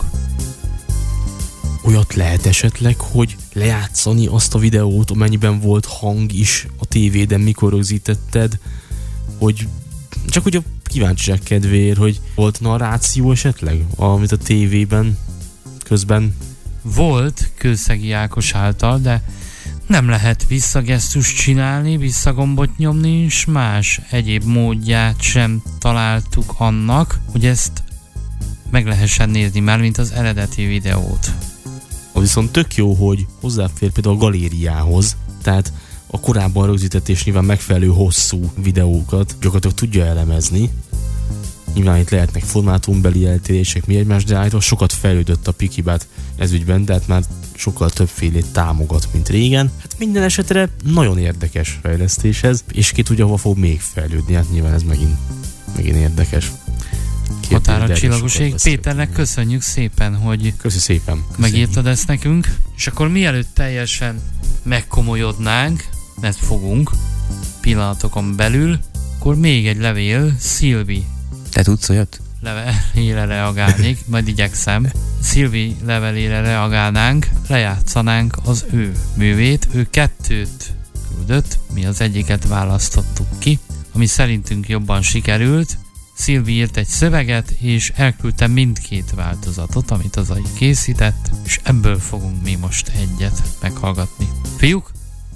Olyat lehet esetleg, hogy lejátszani azt a videót, amennyiben volt hang is a tévéden, mikor rögzítetted, hogy csak hogy a kíváncsiság kedvéért, hogy volt narráció esetleg, amit a tévében közben... Volt Kőszegi Ákos által, de nem lehet visszagesztust csinálni, visszagombot nyomni, és más egyéb módját sem találtuk annak, hogy ezt meg lehessen nézni már, mint az eredeti videót. Az viszont tök jó, hogy hozzáfér például a galériához, tehát a korábban rögzített és nyilván megfelelő hosszú videókat gyakorlatilag tudja elemezni. Nyilván itt lehetnek formátumbeli eltérések, mi egymás, de állítólag sokat fejlődött a Pikibát ezügyben, de hát már sokkal többfélét támogat, mint régen. Hát minden esetre nagyon érdekes fejlesztés ez, és ki tudja, hova fog még fejlődni, hát nyilván ez megint érdekes. Határa csillagoség. Péternek köszönjük szépen, hogy megírtad ezt nekünk, és akkor mielőtt teljesen megkomolyodnánk, mert fogunk pillanatokon belül, akkor még egy levél, Szilvi. Te tudsz olyat? Levelére reagálnék, majd igyekszem. Szilvi levelére reagálnánk, lejátszanánk az ő művét. Ő 2 küldött, mi az egyiket választottuk ki, ami szerintünk jobban sikerült. Szilvi írt egy szöveget, és elküldtem mindkét változatot, amit az AI készített, és ebből fogunk mi most egyet meghallgatni. Fiúk?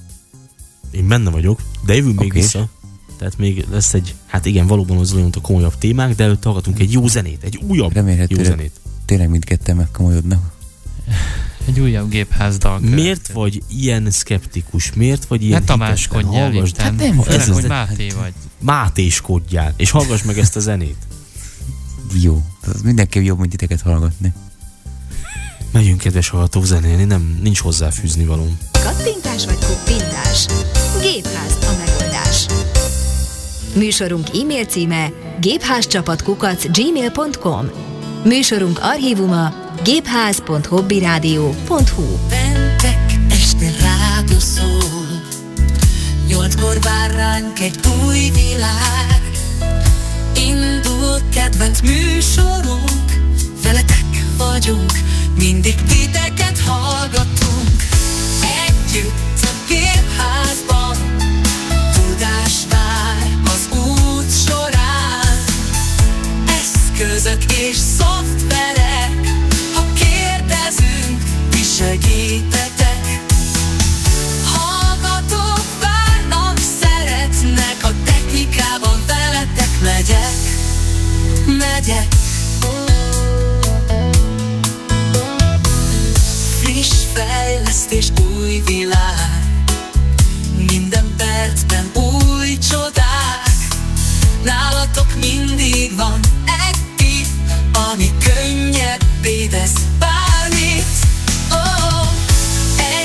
Én benne vagyok, de jövünk még vissza. Tehát még lesz egy, hát igen, valóban az olyan a komolyabb témák, de előtt hallgatunk egy jó zenét, egy újabb jó zenét. Tényleg mindketten megkomolyodnak. Egy újabb Gépház dal. Miért vagy ilyen szkeptikus? Miért vagy ilyen hitetlen? Ne tamáskodjál, Isten. Hát nem, hogy Máté vagy. Mátéskodjál, és hallgass meg ezt a zenét. Jó, az mindenképp jobb, mint titeket hallgatni. Megyünk, kedves hallgatók, zenélni, nincs hozzáfűzni valóm. Kattintás vagy kuppintás? Gépház a megoldás. Műsorunk e-mail címe gépházcsapat@gmail.com. Műsorunk archívuma gépház.hobbiradio.hu. Péntek este rádió szól, 8-kor vár ránk egy új világ. Indul kedvenc műsorunk, veletek vagyunk, mindig titeket hallgatunk. Együtt a Gépházban, tudás vár az út során. Eszközök és szoftverek, ha kérdezünk, mi segítetek. Hallgatók várnak, szeretnek, a technikában veletek megyek. Friss fejlesztés, új világ, minden percben új csodák. Nálatok mindig van egy tipp, ami könnyebbé tesz bármit.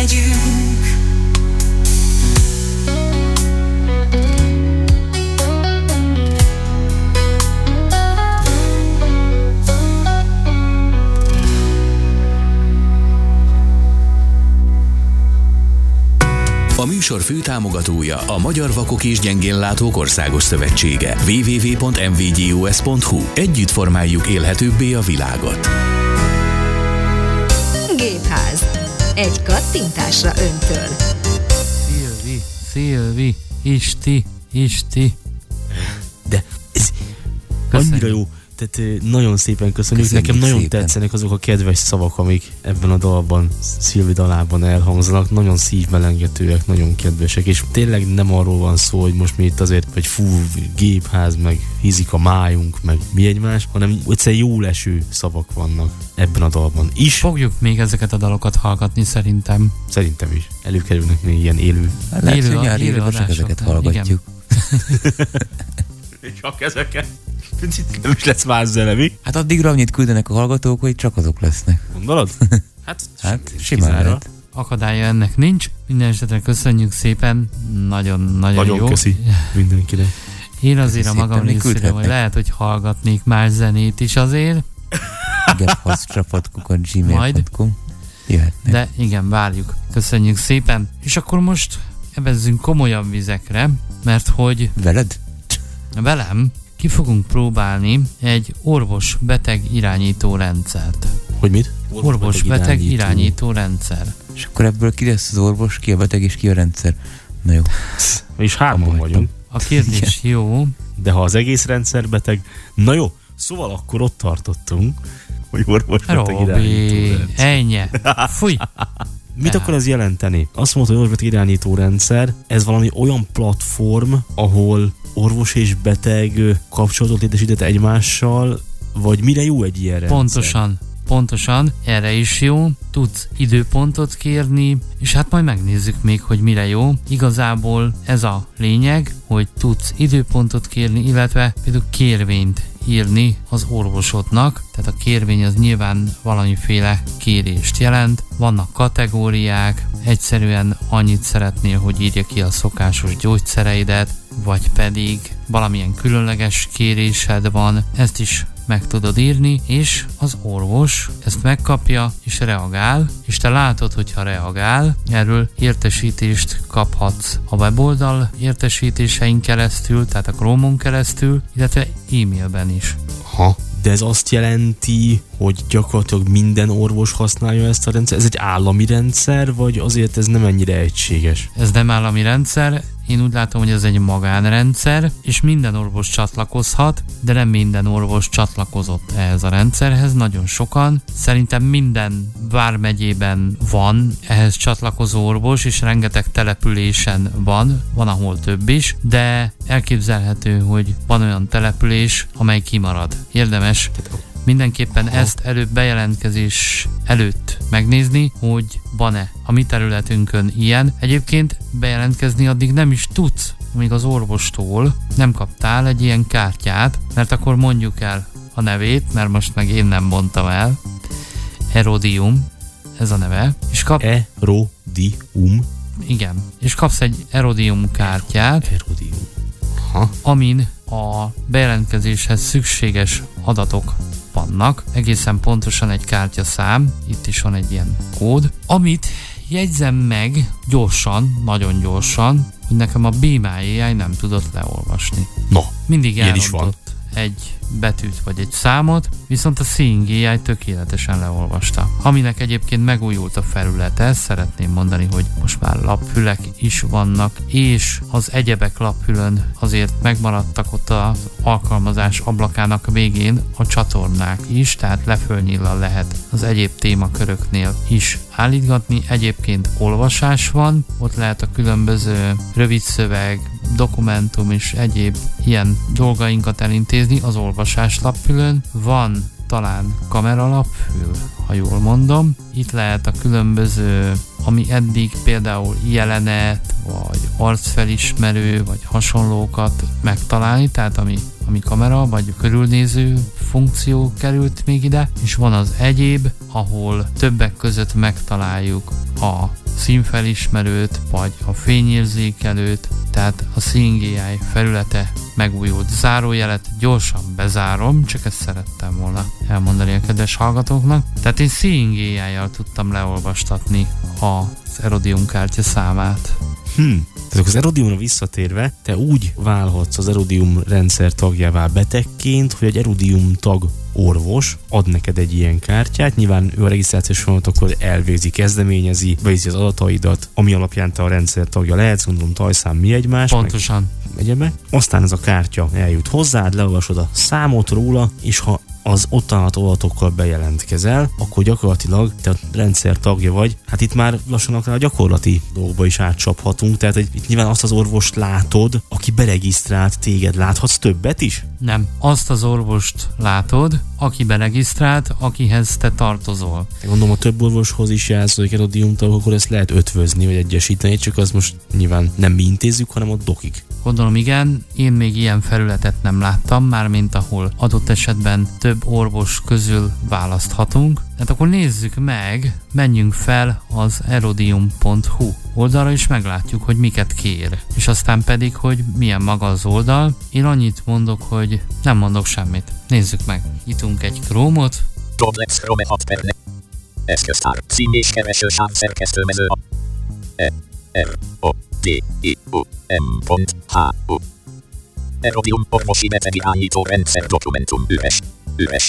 megyünk. A műsor főtámogatója a Magyar Vakok és Gyengénlátók Országos Szövetsége. www.mvgus.hu. Együtt formáljuk élhetőbbé a világot. Gépház. Egy kattintásra öntől. Szilvi, Isti. De ez annyira jó. Tehát nagyon szépen köszönjük. Nekem nagyon szépen tetszenek azok a kedves szavak, amik ebben a dalban, Szilvi dalában elhangzanak. Nagyon szívmelengetőek, nagyon kedvesek, és tényleg nem arról van szó, hogy most mi itt azért, hogy gépház, meg hízik a májunk, meg mi egymás, hanem egyszerűen jó leső szavak vannak ebben a dalban is. Fogjuk még ezeket a dalokat hallgatni, szerintem. Szerintem is. Előkerülnek még ilyen élő. Lehet, hogy nyári csak ezeket hallgatjuk. Csak ezeket. Nem is lesz más zene, mi? Hát addigra annyit küldenek a hallgatók, hogy csak azok lesznek. Gondolod? Hát simán lehet. Akadálya ennek nincs. Minden esetre köszönjük szépen. Nagyon jó. Nagyon köszi mindenkinek. Én azért a magam részéről, hogy lehet, hogy hallgatnék más zenét is azért. gmail.com. De igen, várjuk. Köszönjük szépen. És akkor most evezzünk komolyabb vizekre, mert hogy... Velem ki fogunk próbálni egy orvos-beteg irányító rendszert. Hogy mit? Orvos-beteg irányító rendszer. És akkor ebből ki lesz az orvos, ki a beteg és ki a rendszer? Na jó. És hárman vagyunk. A kérdés jó. De ha az egész rendszer beteg, na jó, szóval akkor ott tartottunk, hogy orvos-beteg irányító rendszer. Ennyi. Fúj! Mit akar ez jelenteni? Azt mondta, hogy orvos-beteg irányító rendszer, ez valami olyan platform, ahol orvos és beteg kapcsolatot létesített egymással, vagy mire jó egy ilyen rendszer? Pontosan, erre is jó, tudsz időpontot kérni, és hát majd megnézzük még, hogy mire jó. Igazából ez a lényeg, hogy tudsz időpontot kérni, illetve például kérvényt írni az orvosodnak, tehát a kérvény az nyilván valamiféle kérést jelent, vannak kategóriák, egyszerűen annyit szeretnél, hogy írja ki a szokásos gyógyszereidet, vagy pedig valamilyen különleges kérésed van, ezt is meg tudod írni, és az orvos ezt megkapja, és reagál, és te látod, hogyha reagál, erről értesítést kaphatsz a weboldal értesítésein keresztül, tehát a Chrome-on keresztül, illetve e-mailben is. De ez azt jelenti, hogy gyakorlatilag minden orvos használja ezt a rendszert? Ez egy állami rendszer, vagy azért ez nem ennyire egységes? Ez nem állami rendszer, én úgy látom, hogy ez egy magánrendszer, és minden orvos csatlakozhat, de nem minden orvos csatlakozott ehhez a rendszerhez, nagyon sokan. Szerintem minden vármegyében van ehhez csatlakozó orvos, és rengeteg településen van ahol több is, de elképzelhető, hogy van olyan település, amely kimarad. Érdemes mindenképpen ezt előbb bejelentkezés előtt megnézni, hogy van-e a mi területünkön ilyen. Egyébként bejelentkezni addig nem is tudsz, amíg az orvostól nem kaptál egy ilyen kártyát, mert akkor mondjuk el a nevét, mert most meg én nem mondtam el. Erodium, ez a neve. És Erodium? Igen. És kapsz egy Erodium kártyát, amin a bejelentkezéshez szükséges adatok vannak, egészen pontosan egy kártyaszám, itt is van egy ilyen kód, amit jegyzem meg gyorsan, nagyon gyorsan, hogy nekem a Be My AI nem tudott leolvasni. Mindig elrontott egy betűt vagy egy számot, viszont a Seeing AI tökéletesen leolvasta. Aminek egyébként megújult a felülete, szeretném mondani, hogy most már lapfülek is vannak, és az egyebek lapfülön azért megmaradtak ott az alkalmazás ablakának végén a csatornák is, tehát lefölnyillal lehet az egyéb témaköröknél is állítgatni. Egyébként olvasás van, ott lehet a különböző rövid szöveg, dokumentum és egyéb ilyen dolgainkat elintézni az olvasás lapfülön. Van talán kameralapfül, ha jól mondom. Itt lehet a különböző, ami eddig például jelenet, vagy arcfelismerő, vagy hasonlókat megtalálni, tehát ami kamera, vagy körülnéző funkció került még ide, és van az egyéb, ahol többek között megtaláljuk a színfelismerőt, vagy a fényérzékelőt, tehát a Seeing AI felülete megújult. Zárójelet gyorsan bezárom, csak ezt szerettem volna elmondani a kedves hallgatóknak. Tehát én Seeing AI-jal tudtam leolvastatni az Erodium kártya számát. Tehát az Erodiumra visszatérve, te úgy válhatsz az Erodium rendszer tagjává betegként, hogy egy Erodium tag orvos ad neked egy ilyen kártyát, nyilván ő a regisztrációs folyamatokkor elvégzi, kezdeményezi, bejegyzi az adataidat, ami alapján te a rendszer tagja lehetsz, gondolom tajszám mi egymás. Pontosan. Egyebek. Aztán ez a kártya eljut hozzád, leolvasod a számot róla, és ha az ott található adatokkal bejelentkezel, akkor gyakorlatilag te a rendszer tagja vagy. Hát itt már lassan a gyakorlati dolgokba is átcsaphatunk, tehát itt nyilván azt az orvost látod, aki beregisztrált téged. Láthatsz többet is? Nem. Azt az orvost látod, aki beregisztrált, akihez te tartozol. Gondolom, a több orvoshoz is jársz, hogy Erodium tag, akkor ezt lehet ötvözni, vagy egyesíteni, csak az most nyilván nem mi intézzük, hanem a dokik. Gondolom, igen, én még ilyen felületet nem láttam, mármint ahol adott esetben több orvos közül választhatunk. Hát akkor nézzük meg, menjünk fel az erodium.hu oldalra, és meglátjuk, hogy miket kér. És aztán pedig, hogy milyen maga az oldal. Én annyit mondok, hogy nem mondok semmit. Nézzük meg. Nyitunk egy Chrome-ot. Complex Chrome 6 per eszköztár. Cím és keresősáv szerkesztőmező. R-O-D-I-U-M.H-U Erodium orvosi betegirányító rendszer dokumentum üres.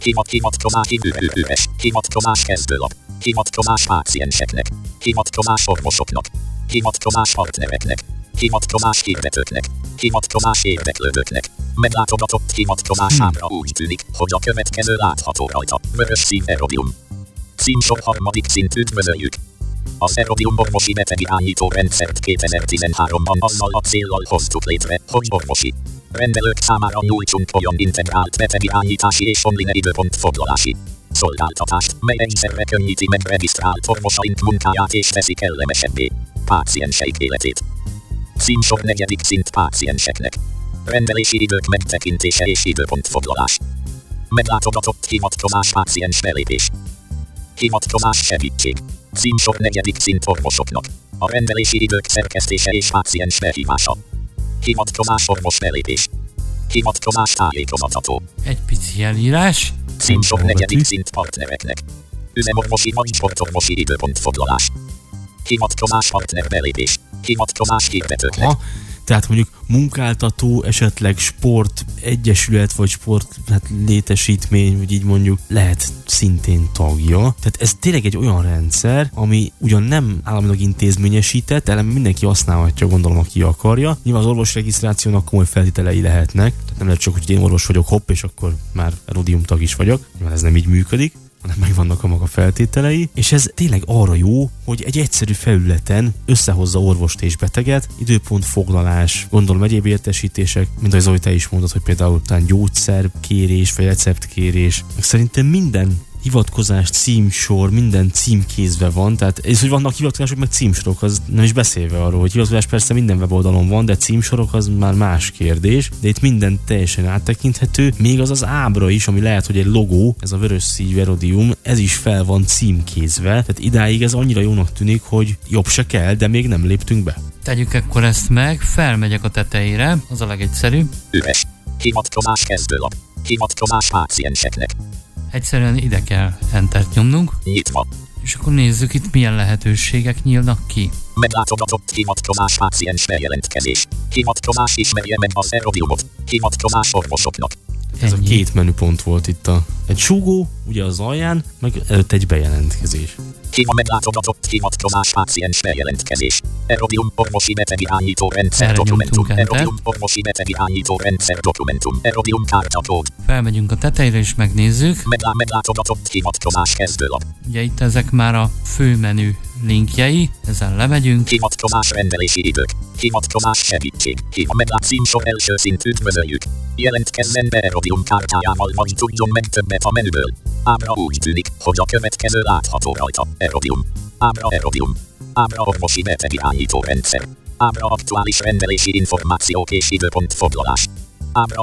Hivatkozás kezdőlap. Hivatkozás pácienseknek. Hivatkozás orvosoknak. Hivatkozás partnereknek. Hivatkozás hirdetőknek. Hivatkozás érdeklődőknek. Meglátogatott hivatkozására úgy tűnik, hogy a következő látható rajta. Vörös szív Erodium. Címsor harmadik szint üdvözöljük. Az Erodium orvosi betegirányító rendszert 2013-ban azzal a céllal hoztuk létre, hogy orvosi rendelők számára nyújtsunk olyan integrált betegirányítási és online időpontfoglalási szolgáltatást, mely egyszerre könnyíti meg regisztrált orvosaink munkáját és teszi kellemesebbé pácienseik életét. Címsor negyedik szint pácienseknek. Rendelési idők megtekintése és időpontfoglalás. Meglátogatott hivatkozás páciens belépés. Hivatkozás segítség. Címsor negyedik szint orvosoknak. A rendelési idők szerkesztése és páciens behívása. Hivatkozás orvos belépés. Hivatkozás tájékoztató. Egy pici elírás. Címsor negyedik szint partnereknek. Üzemorvosi vagy sportorvosi időpontfoglalás. Hivatkozás partner belépés. Hivatkozás hirdetőknek. Tehát mondjuk munkáltató, esetleg sport egyesület, vagy sport létesítmény, vagy így mondjuk lehet szintén tagja. Tehát ez tényleg egy olyan rendszer, ami ugyan nem államilag intézményesített, ellenben mindenki használhatja, gondolom, aki akarja. Nyilván az orvosregisztrációnak komoly feltételei lehetnek, tehát nem lehet csak, hogy én orvos vagyok, hopp, és akkor már Erodium tag is vagyok. Nyilván ez nem így működik, hanem megvannak a maga feltételei, és ez tényleg arra jó, hogy egy egyszerű felületen összehozza orvost és beteget, időpontfoglalás, gondolom egyéb értesítések, mint ahogy Zoli, te is mondod, hogy például talán gyógyszerkérés, vagy receptkérés. Szerintem minden hivatkozás, címsor, minden címkézve van, tehát ez, hogy vannak hivatkozások, meg címsorok, az nem is beszélve arról, hogy hivatkozás persze minden weboldalon van, de címsorok az már más kérdés, de itt minden teljesen áttekinthető, még az az ábra is, ami lehet, hogy egy logó, ez a vörös szív Erodium, ez is fel van címkézve, tehát idáig ez annyira jónak tűnik, hogy jobb se kell, de még nem léptünk be. Tegyük akkor ezt meg, felmegyek a tetejére, az a legegyszerűbb. Üres. Hivatkozás kezdőlap. Hivatkozás pácienseknek. Egyszerűen ide kell entert nyomnunk. Nyitva. És akkor nézzük itt milyen lehetőségek nyílnak ki. Meglátogatott hivatkozás páciens bejelentkezés. Hivatkozás ismerje meg az Erodiumot. Hivatkozás orvosoknak. Ez a két menüpont volt itt egy súgó, ugye az alján, meg előtt egy bejelentkezés. Meglátogatott hivatkozás páciens bejelentkezés. Erodium orvosi betegirányító rendszer dokumentum. Erodium orvosi betegirányító rendszer dokumentum. Erodium kártyakód. Felmegyünk a tetejére és megnézzük. Meglátogatott hivatkozás kezdőlap. Ugye itt ezek már a főmenü linkjei, ezen lemegyünk. Hivatkozás rendelési idők. Hivatkozás segítség. Címsor első szint üdvözöljük. Jelentkezzen be Erodium kártyájával, vagy tudjon meg többet a menüből. Ábra úgy tűnik, hogy a következő látható rajta. Erodium. Ábra Erodium. Ábra orvosi betegirányító rendszer. Ábra aktuális rendelési információk és időpontfoglalás. Ábra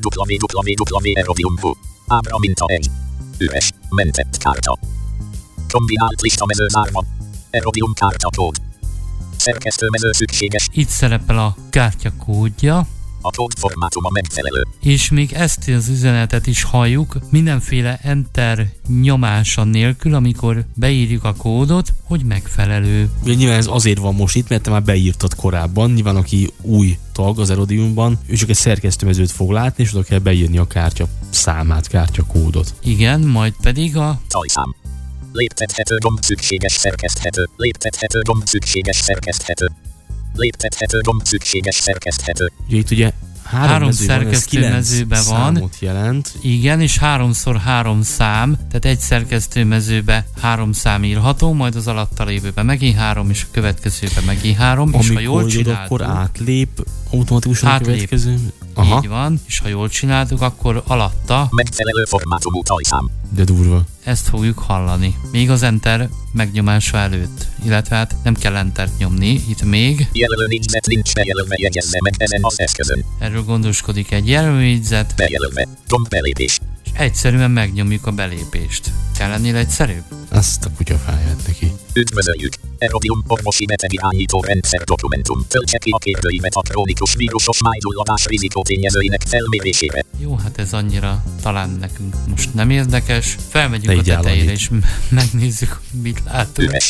Erodium.hu. Ábra minta 1. Üres. Mentett kártya. Kombinált listamező zárva. Erodium kártyakód. Szerkesztőmező szükséges. Itt szerepel a kártyakódja. A kódformátuma megfelelő. És még ezt az üzenetet is halljuk, mindenféle enter nyomása nélkül, amikor beírjuk a kódot, hogy megfelelő. Ja, nyilván ez azért van most itt, mert te már beírtad korábban. Nyilván aki új tag az Erodiumban, ő csak egy szerkesztőmezőt fog látni, és oda kell beírni a kártya számát, kártyakódot. Igen, majd pedig a Tajszám. Léptethető gomb szükséges szerkeszthető. Léptethető gomb szükséges szerkeszthető. Léptethető gomb szükséges szerkeszthető. Ugye itt ugye három szerkesztőmezőben van. Számot jelent. Igen, és 3x3 szám, tehát egy szerkesztőmezőbe 3 szám írható, majd az alatta lévőbe megint 3, és a következőbe megint 3, és ha jól csináltuk, akkor átlép automatikusan a következő. Aha. Így van, és ha jól csináltuk, akkor alatta megfelelő formátumú tajszám. De durva. Ezt fogjuk hallani. Még az enter megnyomása előtt. Illetve hát nem kell entert nyomni, itt még. Jelölő négyzet nincs bejelölve, jegyezze meg ezen az eszközön. Erről gondoskodik egy jelölőjegyzet. Bejelölve, gomb belépés. És egyszerűen megnyomjuk a belépést. Kell lennél egyszerűbb? Azt a kutyafáját neki. Üdvözöljük! Erodium orvosi betegirányító rendszer dokumentum. Töltse ki a kérdőívet a krónikus vírusos májgyulladás rizikótényezőinek felmérésére. Jó, hát ez annyira talán nekünk most nem érdekes. Felmegyünk a tetejére és megnézzük, mit látunk. Üres.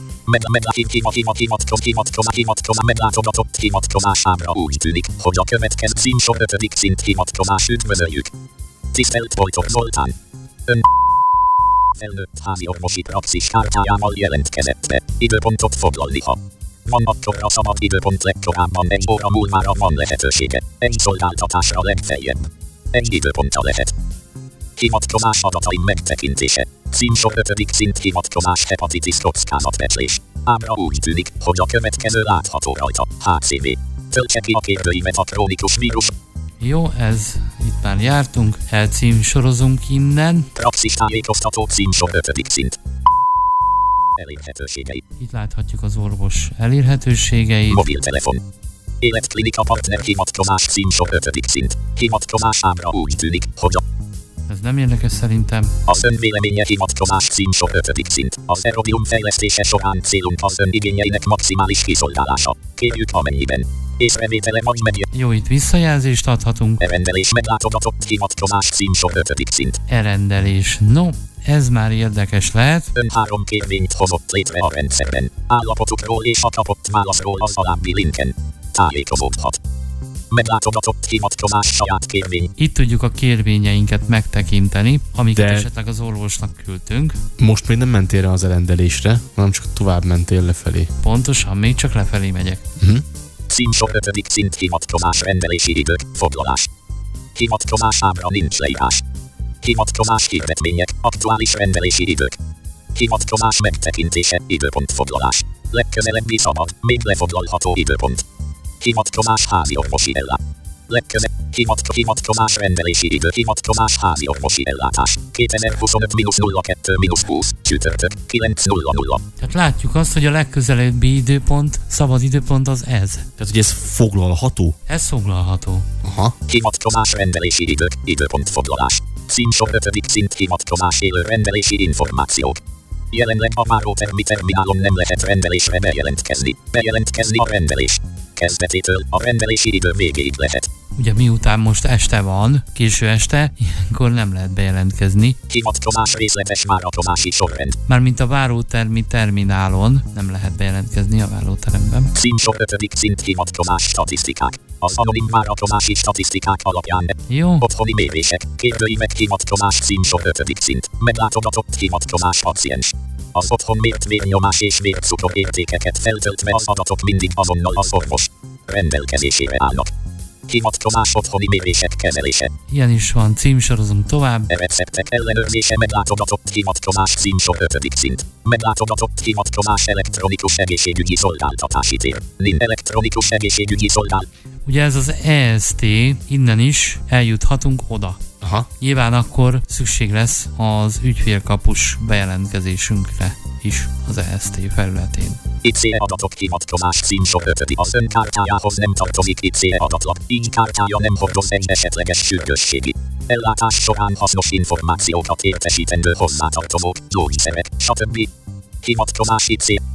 Meglátogatott hivatkozás ábra úgy tűnik, hogy a következő címsor 5. szint hivatkozás. Üdvözöljük! Tisztelt Bojtor Zoltán! Ön felnőtt házi orvosi praxis kártyájával jelentkezett be. Időpontot foglalni, ha van akkora szabad időpont, legkorábban 1 óra múlvára van lehetősége. Egy szolgáltatásra legfeljebb. Egy időpontra lehet. Hivatkozás adataim megtekintése. Címsor 5. szint hivatkozás hepatitis kockázatbecslés. Ábra úgy tűnik, hogy a következő látható rajta. HCV. Töltse ki a kérdőívet a krónikus vírus. Jó, ez itt már jártunk, elcímsorozunk innen. Praxis tájékoztató címsor 5. szint. Elérhetőségei. Itt láthatjuk az orvos elérhetőségeit. Mobiltelefon. Életklinika partner hivatkozás címsor 5. szint. Hivatkozás ábra úgy tűnik, hogy ez nem érdekes szerintem. Az ön véleménye hivatkozás címsor 5. szint. Az Erodium fejlesztése során célunk az ön igényeinek maximális kiszolgálása. Kérjük amennyiben észrevétele vagy megye. Jó, itt visszajelzést adhatunk. Rendelés meglátogatott hivatkozás címsor 5. szint. Rendelés. No, ez már érdekes lehet. Ön 3 kérvényt hozott létre a rendszerben. Állapotukról és a kapott válaszról az alábbi linken tájékozódhat. Meglátogatott hivatkozás saját kérvény. Itt tudjuk a kérvényeinket megtekinteni, amiket esetleg az orvosnak küldtünk. Most még nem mentél rá az elrendelésre, hanem csak tovább mentél lefelé. Pontosan, még csak lefelé megyek. Címsor 5. szint hivatkozás rendelési idők, foglalás. Hivatkozás ábra nincs leírás. Hivatkozás hirdetmények, aktuális rendelési idők. Hivatkozás megtekintése, időpont foglalás. Legközelebbi szabad, még lefoglalható időpont. Hivatkozás házi orvosi ellátás. Hivatkozás rendelési idő. Hivatkozás házi orvosi ellátás. 2025-02-20 csütörtök 9:00. Tehát látjuk azt, hogy a legközelebbi időpont, szabad időpont az ez. Tehát, hogy ez foglalható? Ez foglalható. Aha. Hivatkozás rendelési idők, időpont foglalás. Címsor 5. szint hivatkozás élő rendelési információk. Jelenleg a várótermi terminálon nem lehet rendelésre bejelentkezni. Bejelentkezni a rendelés kezdetétől a rendelési idő végéig lehet. Ugye miután most este van, késő este, ilyenkor nem lehet bejelentkezni. Hivatkozás részletes várakozási sorrend. Mármint a várótermi terminálon nem lehet bejelentkezni a váróteremben. Címsor 5. szint hivatkozás statisztikák. Az anonim várakozási statisztikák alapján. Jó. Otthoni mérések, kérdőívek hivatkozás címsor 5. szint. Meglátogatott hivatkozás paciens. Az otthon mért vérnyomás és vércukor értékeket feltöltve az adatok mindig azonnal az orvos rendelkezésére állnak. Hivatkozás otthoni mérések kezelése. Ilyen is van, címsorozunk tovább. Receptek ellenőrzése meglátogatott hivatkozás címsor 5. szint. Meglátogatott hivatkozás elektronikus egészségügyi szolgáltatási tér. NIN elektronikus egészségügyi szolgáltatás. Ugye ez az EST, innen is eljuthatunk oda. Aha. Nyilván akkor szükség lesz az ügyfélkapus bejelentkezésünkre is az EST felületén. ICE adatok hivatkozás címsor 5. Az ön kártyájához nem tartozik ICE adatlap, így kártyája nem hordoz egy esetleges sürgősségi ellátás során hasznos információkat értesítendő hozzátartozók, gyógyszerek, stb. Hivatkozás ICE.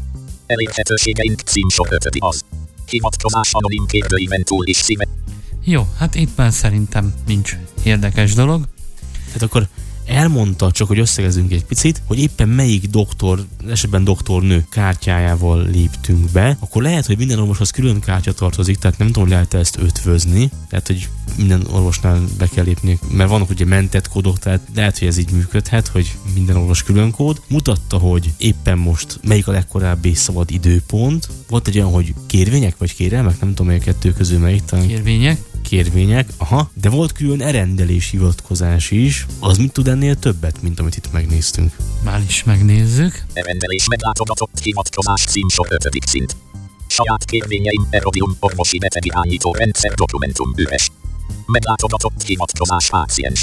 Elérhetőségeink címsor 5. az. Hivatkozás anonim kérdőimen túl is szíme. Jó, hát itt már szerintem nincs érdekes dolog. Tehát akkor elmondta, csak hogy összegezzünk egy picit, hogy éppen melyik doktor, esetben doktornő kártyájával léptünk be, akkor lehet, hogy minden orvoshoz külön kártya tartozik, tehát nem tudom, hogy lehet ezt ötvözni, tehát hogy minden orvosnál be kell lépni, mert vannak ugye mentett kódok, tehát lehet, hogy ez így működhet, hogy minden orvos külön kód. Mutatta, hogy éppen most melyik a legkorábbi szabad időpont. Volt egy olyan, hogy kérvények vagy kérelmek, nem tudom, melyik kettő közül melyik talán. Kérvények, aha, de volt külön elrendelés hivatkozás is. Az mit tud ennél többet, mint amit itt megnéztünk? Már is megnézzük. Elrendelés meglátogatott hivatkozás címsor 5. szint. Saját kérvényeim Erodium orvosi betegirányító rendszer dokumentum üres. Meglátogatott hivatkozás páciens.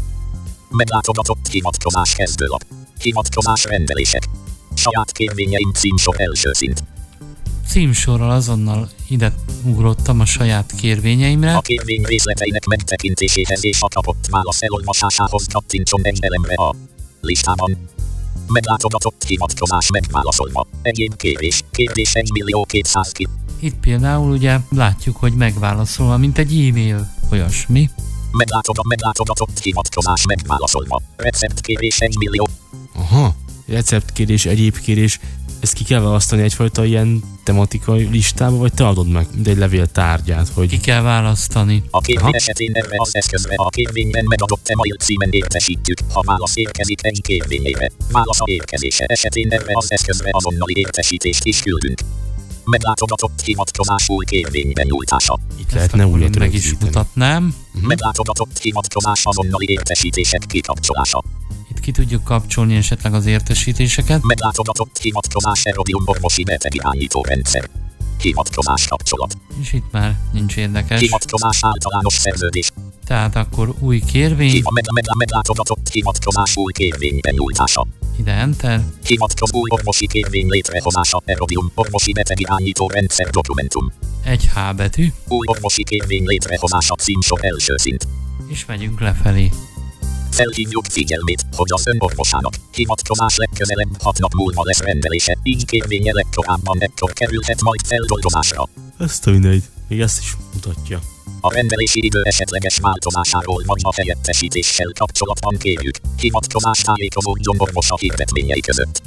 Meglátogatott hivatkozás kezdőlap. Hivatkozás rendelések. Saját kérvényeim címsor első szint. Címsorral azonnal ide ugrottam a saját kérvényeimre. A kérvény részleteinek megtekintéséhez és a kapott válasz elolvasásához kattintson egy elemre a listában. Meglátogatott hivatkozás megválaszolva. Egyéb kérés. Kérdés 1.200.000. Itt például ugye látjuk, hogy megválaszolva, mint egy e-mail, olyasmi. Meglátogatott hivatkozás megválaszolva. Receptkérés 1 millió. Aha, receptkérés, egyéb kérés. Ezt ki kell választani egyfajta ilyen tematikai listába, vagy te adod meg, mint egy levél tárgyát, hogy... Ki kell választani. A kérvény esetén erre az eszközre a kérvényben megadott e-mail címen értesítjük, ha válasz érkezik egy kérvényére. Válasz érkezése esetén erre az eszközre azonnali értesítést is küldünk. Meglátogatott hivatkozás új kérvényben nyújtása. Itt lehetne újat meg is mutatnám. Meglátogatott hivatkozás azonnali értesítések kikapcsolása. Itt ki tudjuk kapcsolni esetleg az értesítéseket. Meglátogatott hivatkozás Erodium orvosi betegirányító rendszer. Hivatkozás kapcsolat. És itt már nincs érdekes. Hivatkozás általános szerződés. Tehát akkor új kérvény. Meglátogatott hivatkozás új kérvényben nyújtása. Ide enter. Hivatkozó új orvosi kérvény létrehozása Erodium orvosi betegirányító rendszer dokumentum. Egy H betű. Új orvosi kérvény létrehozása címsor első szint. És megyünk lefelé. Felhívjuk figyelmét, hogy az ön orvosának hivatkozás legközelebb 6 nap múlva lesz rendelése, így kérvénye legkorábban ekkor kerülhet majd feldolgozásra. Ezt a mindegy, még ezt is mutatja. A rendelési idő esetleges változásáról vagy a helyettesítéssel kapcsolatban kérjük, hivatkozás tájékozódjon orvosa hirdetményei között.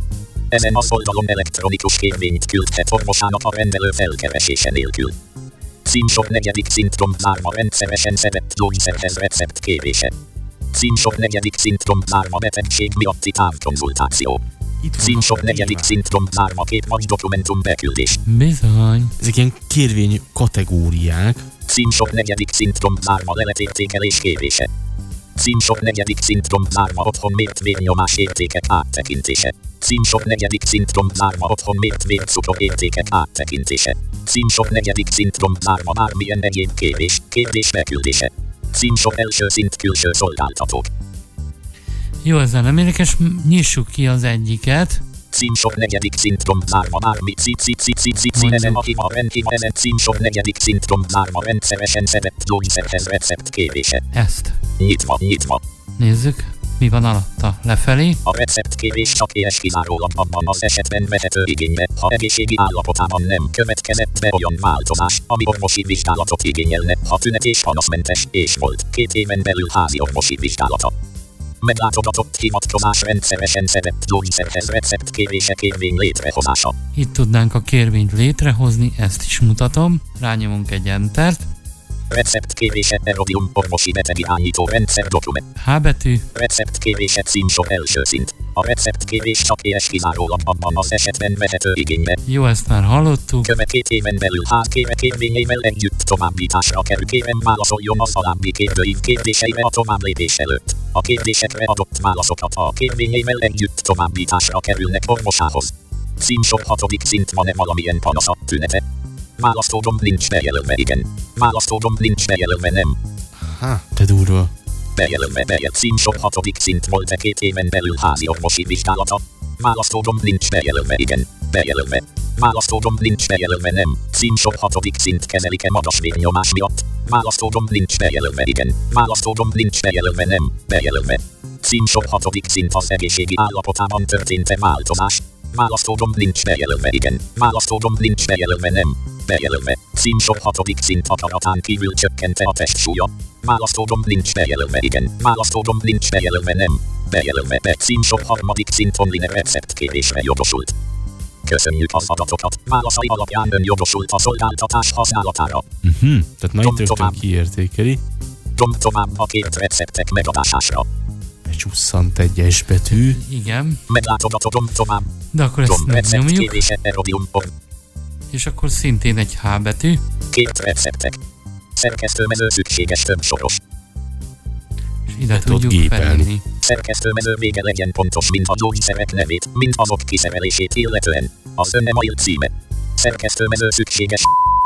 Ezen az oldalon elektronikus kérvényt küldhet orvosának a rendelő felkeresése nélkül. Címsor 4. szintrom zárva rendszeresen szedett gyógyszerhez recept kérése. Címsor 4. szintrom zárva betegség miatti távkonzultáció. Címsor 4. szintrom zárva kép vagy dokumentum beküldés. Bizony. Ezek ilyen kérvény kategóriák. Címsor 4. szintrom zárva leletértékelés kérése. Címsor 4. szintrom zárva otthon mért vérnyomás értékek áttekintése. Címsor 4. szintrom zárva otthon mért vércukor értékek áttekintése. Címsor 4. szintrom zárva bármilyen egyéb kérés, kérdés beküldése. Címsor első szint külső szolgáltatók. Jó, ezzel nem érdekes, nyissuk ki az egyiket. Címsor 4. szintrom zárva bármi ezen a hiva rendhiva ezen címsor 4. szintrom zárva rendszeresen szedett gyógyszerhez recept kérése. Ezt. Nyitva. Nézzük, mi van alatta. Lefelé. A receptkérés csak és kizárólag abban az esetben vehető igénybe, ha egészségi állapotában nem következett be olyan változás, ami orvosi vizsgálatot igényelne, ha tünet és panaszmentes, és volt 2 éven belül házi orvosi vizsgálata. Meglátogatott hivatkozás rendszeresen szedett gyógyszerhez receptkérése kérvény létrehozása. Itt tudnánk a kérvényt létrehozni, ezt is mutatom. Rányomunk egy Entert. Receptkérése Erodium orvosi betegirányító rendszer dokument. H betű. Receptkérése címsor első szint. A receptkérés csak és kizárólag abban az esetben vehető igénybe. Jó, ezt már hallottuk. Köve 2 éven belül kérvényével együtt továbbításra kerül, kérem válaszoljon az alábbi kérdőív kérdéseire a továbblépés előtt. A kérdésekre adott válaszokat a kérvényével együtt továbbításra kerülnek orvosához. Címsor 6. szint, van-e valamilyen panasza, tünete? Választógomb nincs bejelölve, igen. Választógomb nincs bejelölve, nem. Te durva. Bejelölve, címsor 6. szint, volt-e 2 éven belül házi orvosi vizsgálata? Választógomb nincs bejelölve, igen. Bejelölve. Választógomb nincs bejelölve, nem. Címsor 6. szint, kezelik-e magas vérnyomás miatt? Választógomb nincs bejelölve, igen. Választógomb nincs bejelölve, nem. Bejelölve. Címsor 6. szint, az egészségi állapotában történt-e változás? Választógomb nincs bejelölve, igen. Választógomb nincs bejelölve, nem. Bejelölve. Címsor 6. szint akaratán kívül csökkente a testsúlya. Választógomb nincs bejelölve, igen. Választógomb nincs bejelölve, nem. Bejelölve. Címsor 3. szint online receptkérésre jogosult. Köszönjük az adatokat. Válaszai alapján ön jogosult a szolgáltatás használatára. Tehát nagy rögtön kiértékeli. Gomb tovább a kért receptek megadásásra. Becsusszant egy S betű. Igen. Meglátogató gomb tovább. De akkor ezt megnyomjuk. Erodium. És akkor szintén egy H betű. Kért receptek. Szerkesztőmező szükséges többsoros. És ide tudjuk felírni. Szerkesztőmező vége legyen pontos, mint a gyógyszerek nevét, mint azok kiszerelését illetően. Az ön e-mail címe. Szerkesztőmező szükséges.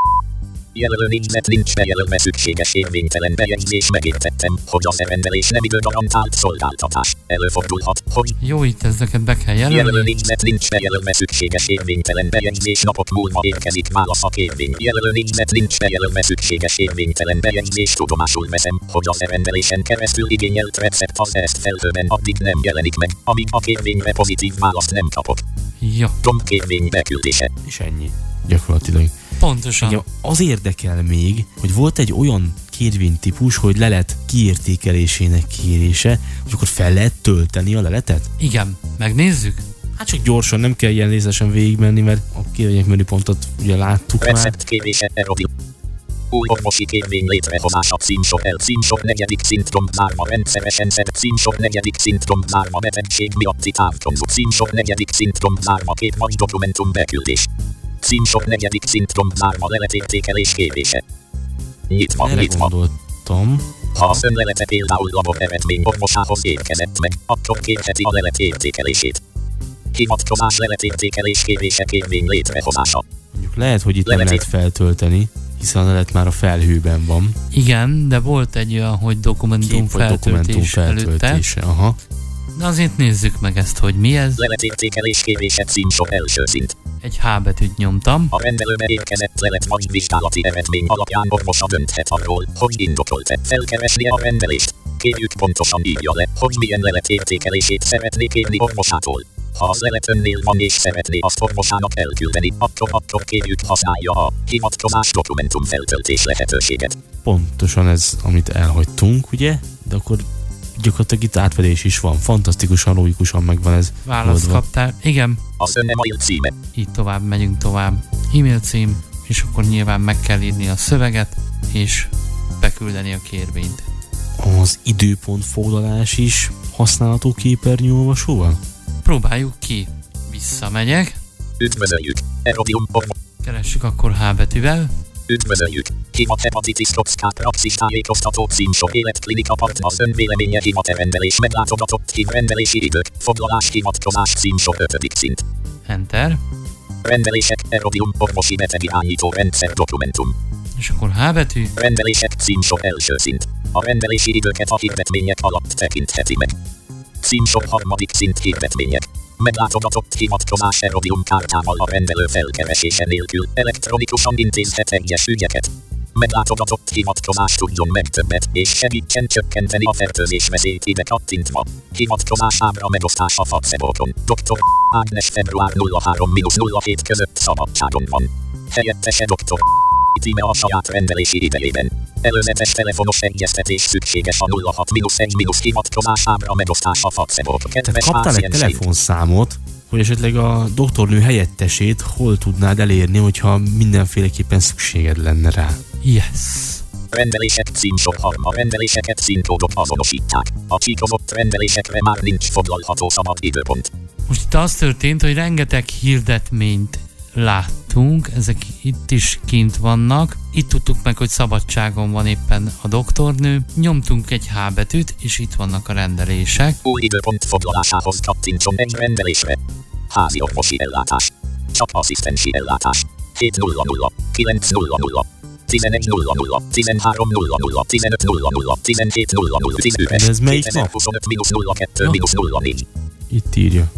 Jelölő nincs bejelölve, szükséges érvénytelen bejegyzés. Megértettem, hogy az rendelés nem időgarantált szolgáltatás. Előfordulhat, hogy jó, itt ezeket be kell jelölni. Jelölő nincs bejelölve, szükséges érvénytelen bejegyzés. Napok múlva érkezik válasz a kérvény. Jelölő nincs bejelölve, szükséges érvénytelen bejegyzés. Tudomásul veszem, hogy az rendelésen keresztül igényelt recept az ezt felhőben addig nem jelenik meg, amíg a kérvényre pozitív választ nem kapok. Jó. Gomb kérvény beküldése. És ennyi. Gyakorlatilag. Pontosan. Igen, az érdekel még, hogy volt egy olyan kérvénytípus, hogy lelet kiértékelésének kérése, hogy akkor fel lehet tölteni a leletet? Igen, megnézzük. Hát csak gyorsan, nem kell ilyen részesen végigmenni, mert a kérvények menüpontot ugye láttuk már. Receptkérése erodium. Új orvosi kérvény létrehozása címsor címsor 4. szint gombzárma rendszeresen szed címsor 4. szint gombzárma betegség miatti távkonzó címsor 4. szint gombzárma kép vagy dokumentum beküldés. Címsor 4. szint gombzárma leletértékelés kérése. Nyitva. Gondoltam. Ha az ön lelete például labor eredmény orvosához érkezett meg, akkor kérheti a lelet értékelését. Hivatkozás leletértékelés kérése kérvény létrehozása. Mondjuk lehet, hogy itt nem lehet feltölteni, hiszen a lelet már a felhőben van. Igen, de volt egy olyan, hogy dokumentum feltöltés előtte. Aha. De azért nézzük meg ezt, hogy mi ez. Leletértékelés kérése címsor első szint. Egy H betűt nyomtam. A rendelőbe érkezett lelet vagy vizsgálati eredmény alapján orvosa dönthet arról, hogy indokolt-e felkeresni a rendelést. Kérjük pontosan írja le, hogy milyen lelet értékelését szeretné kérni orvosától. Ha az lelet önnél van és szeretné azt orvosának elküldeni, akkor kérjük használja a hivatkozás dokumentum feltöltés lehetőséget. Pontosan ez, amit elhagytunk, ugye? De akkor gyakorlatilag itt átfedés is van. Fantasztikusan, logikusan megvan ez. Választ kaptál. Igen. Az ön e-mail címe. Így tovább megyünk tovább. E-mail cím, és akkor nyilván meg kell írni a szöveget, és beküldeni a kérvényt. Az időpontfoglalás is használható képernyőolvasóval? Próbáljuk ki. Visszamegyek. Üdvözöljük. Erodium. Keressük akkor H betűvel. Üdvözöljük. Himat hepatitis toxikát praxis tájékoztató címsor életklinika part az ön véleménye himat rendelés meglátogatott hív rendelési idők foglalás hivatkozás címsor 5. szint. Enter. Rendelések erodium orvosi betegirányító rendszer dokumentum. És akkor H betű. Rendelések címsor első szint. A rendelési időket a hirdetmények alatt tekintheti meg. Címsor 3. szint hirdetmények. Meglátogatott hivatkozás erodium kártyával a rendelő felkeresése nélkül elektronikusan intézhet egyes ügyeket. Meglátogatott hivatkozás tudjon meg többet és segítsen csökkenteni a fertőzés veszélyt ide kattintva. Hivatkozás ábra megosztása faxebóton. Dr. Ágnes február 03-07 között szabadságon van. Helyettese Dr. Címe a saját rendelési idejében. Előzetes telefonos egyeztetés szükséges a 06-1- hivatkozás ábra megosztása faxebót. Tehát kaptál egy telefonszámot, hogy esetleg a doktornő helyettesét hol tudnád elérni, hogyha mindenféleképpen szükséged lenne rá. Yes. Rendelések címsor 3. A rendeléseket színkódok azonosítják. A csíkozott rendelésekre már nincs foglalható szabad időpont. Most itt az történt, hogy rengeteg hirdetményt láttunk, ezek itt is kint vannak. Itt tudtuk meg, hogy szabadságon van éppen a doktornő. Nyomtunk egy H betűt, és itt vannak a rendelések. Új időpont foglalásához kattintson egy rendelésre. Házi orvosi ellátás. Csak asszisztensi ellátás. 7:00, 9:00, 11:00, 13:00, 15:00, 17:00, 15. Ez melyik nap? 2025-02-04. Itt írja.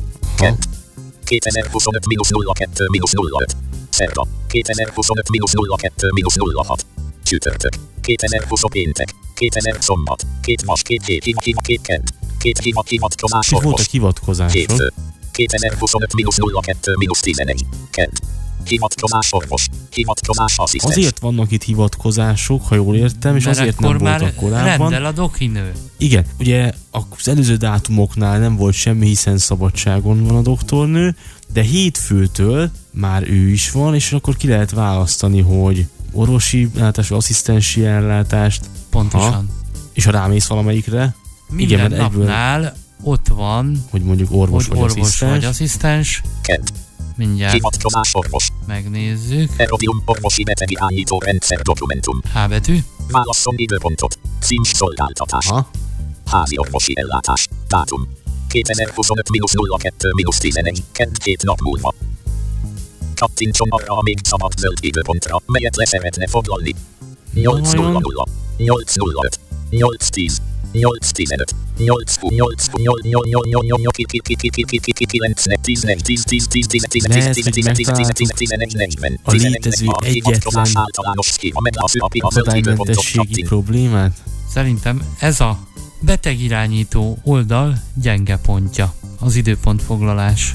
2025-02-05. Szerda. 2025-02-06. Csütörtök. 2020 péntek. 2000 szombat. 2 vas, 2 hét, 2 kedd. 2 hivatkozás orvos. Voltak hivatkozások. Hétfő. 2025-02-11. Kent. Hivatkozás orvos. Hivatkozás asszisztens. Azért vannak itt hivatkozások, ha jól értem, és mert azért nem voltak korábban. Rendel a dokinő. Igen, ugye az előző dátumoknál nem volt semmi, hiszen szabadságon van a doktornő, de hétfőtől már ő is van, és akkor ki lehet választani, hogy orvosi ellátás, asszisztensi ellátást. Pontosan. És ha rámész valamelyikre, minden igen, napnál egyből, ott van, hogy mondjuk orvos, hogy vagy asszisztens. Vagy asszisztens. Mindjárt hivatkozás orvos. Megnézzük. Erodium orvosi betegirányító rendszer dokumentum. H betű. Válasszon időpontot. Címs szolgáltatás. Házi orvosi ellátás. Dátum. 2025-02-11. Kent 2 nap múlva. Kattintson arra a még szabad zöld időpontra, melyet le szeretne foglalni. 8:00, 8:05, 8:10, 8:15, 8:9, a létező egyetlen akadálymentességi problémát? Szerintem ez a betegirányító oldal gyenge pontja, az időpontfoglalás.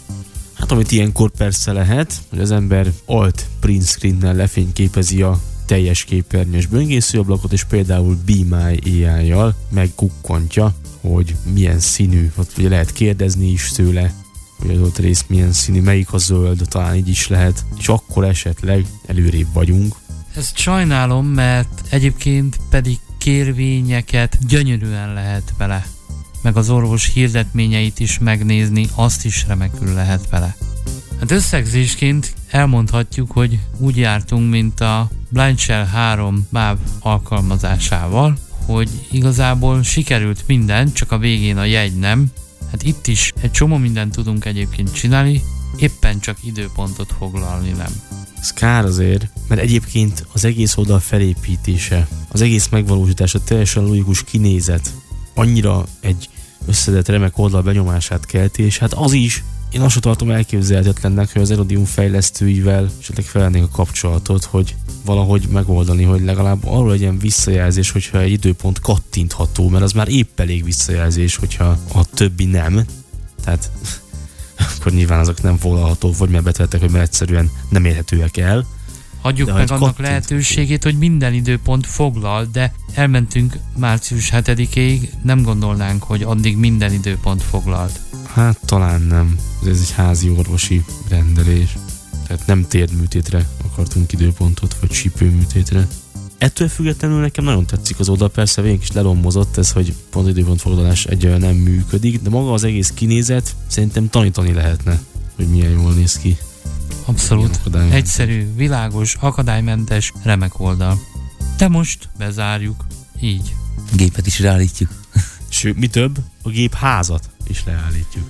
Hát amit ilyenkor persze lehet, hogy az ember alt print screennel lefényképezi a teljes képernyős böngészőablakot, és például Be My AI-jal megkukkantja, hogy milyen színű. Ott ugye lehet kérdezni is tőle, hogy az ott rész milyen színű, melyik a zöld, talán így is lehet, és akkor esetleg előrébb vagyunk. Ezt sajnálom, mert egyébként pedig kérvényeket gyönyörűen lehet vele. Meg az orvos hirdetményeit is megnézni, azt is remekül lehet vele. Hát összegzésként elmondhatjuk, hogy úgy jártunk, mint a Blind Shell 3 MÁV alkalmazásával, hogy igazából sikerült minden, csak a végén a jegy nem. Hát itt is egy csomó mindent tudunk egyébként csinálni, éppen csak időpontot foglalni nem. Ez kár azért, mert egyébként az egész oldal felépítése, az egész megvalósítása, teljesen logikus kinézet, annyira egy összedett remek oldal benyomását kelti, és hát az is, én azt tartom elképzelhetetlennek, hogy az Erodium fejlesztőivel esetleg felvennék a kapcsolatot, hogy valahogy megoldani, hogy legalább arról legyen visszajelzés, hogyha egy időpont kattintható, mert az már épp elég visszajelzés, hogyha a többi nem. Tehát akkor nyilván azok nem foglalhatók, vagy mert betvettek, hogy mert egyszerűen nem érhetőek el. Hagyjuk meg annak lehetőségét, hogy minden időpont foglal, de elmentünk március 7-ig, nem gondolnánk, hogy addig minden időpont foglalt. Hát talán nem. Ez egy házi orvosi rendelés. Tehát nem térdműtétre akartunk időpontot, vagy csípőműtétre. Ettől függetlenül nekem nagyon tetszik az oldal, persze végig is lelombozott ez, hogy pont időpontfoglalás egyáltalán nem működik, de maga az egész kinézet szerintem tanítani lehetne, hogy milyen jól néz ki. Abszolút. Egyszerű, világos, akadálymentes, remek oldal. De most bezárjuk. Így. Gépet is ráállítjuk. Sőt, mi több, a gépházat is leállítjuk.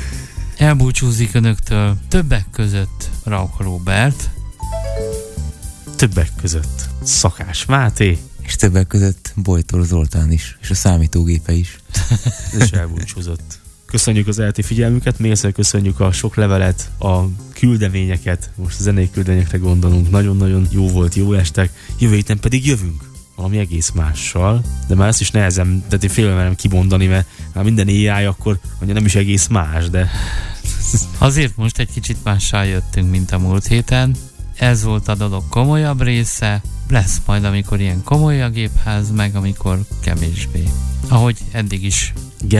Elbúcsúzik önöktől többek között Rauch Róbert, többek között Szakás Máté, és többek között Bojtor Zoltán is, és a számítógépe is. Ez is elbúcsúzott. Köszönjük az elti figyelmüket, még egyszer köszönjük a sok levelet, a küldeményeket, most a zenei küldeményekre gondolunk, nagyon-nagyon jó volt, jó estek, jövő héten pedig jövünk valami egész mással, de már ezt is nehezen, tehát én félelem kimondani, mert már minden AI akkor mondja nem is egész más, de... Azért most egy kicsit mással jöttünk, mint a múlt héten. Ez volt a dolog komolyabb része, lesz majd, amikor ilyen komoly a gépház, meg amikor kevésbé. Ahogy eddig is.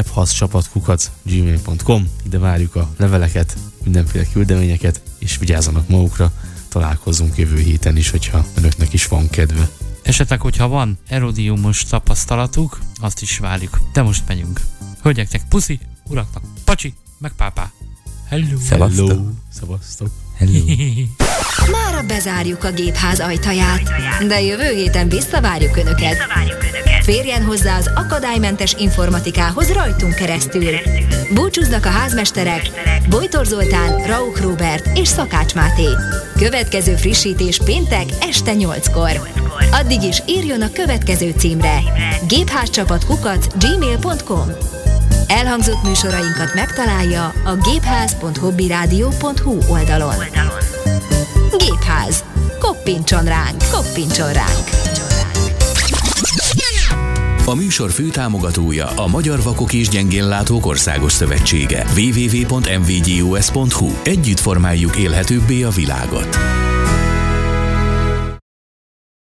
gepházcsapat@gmail.com, ide várjuk a leveleket, mindenféle küldeményeket, és vigyázzanak magukra, találkozzunk jövő héten is, hogyha önöknek is van kedve. Esetleg, hogyha van erodiumos tapasztalatuk, azt is várjuk. De most megyünk. Hölgyeknek puszi, uraknak pacsi, meg pápá. Hello! Szevasztok! Hello! Mára bezárjuk a gépház ajtaját, de jövő héten visszavárjuk Önöket. Férjen hozzá az akadálymentes informatikához rajtunk keresztül. Búcsúznak a házmesterek Bojtor Zoltán, Rauch Róbert és Szakács Máté. Következő frissítés péntek este 8-kor. Addig is írjon a következő címre: gepházcsapat@gmail.com. Elhangzott műsorainkat megtalálja a gépház.hobbiradio.hu oldalon. Gépház. Koppintson ránk, koppintson ránk. A műsor főtámogatója a Magyar Vakok és Gyengénlátók Országos Szövetsége. www.mvgus.hu. Együtt formáljuk élhetőbbé a világot.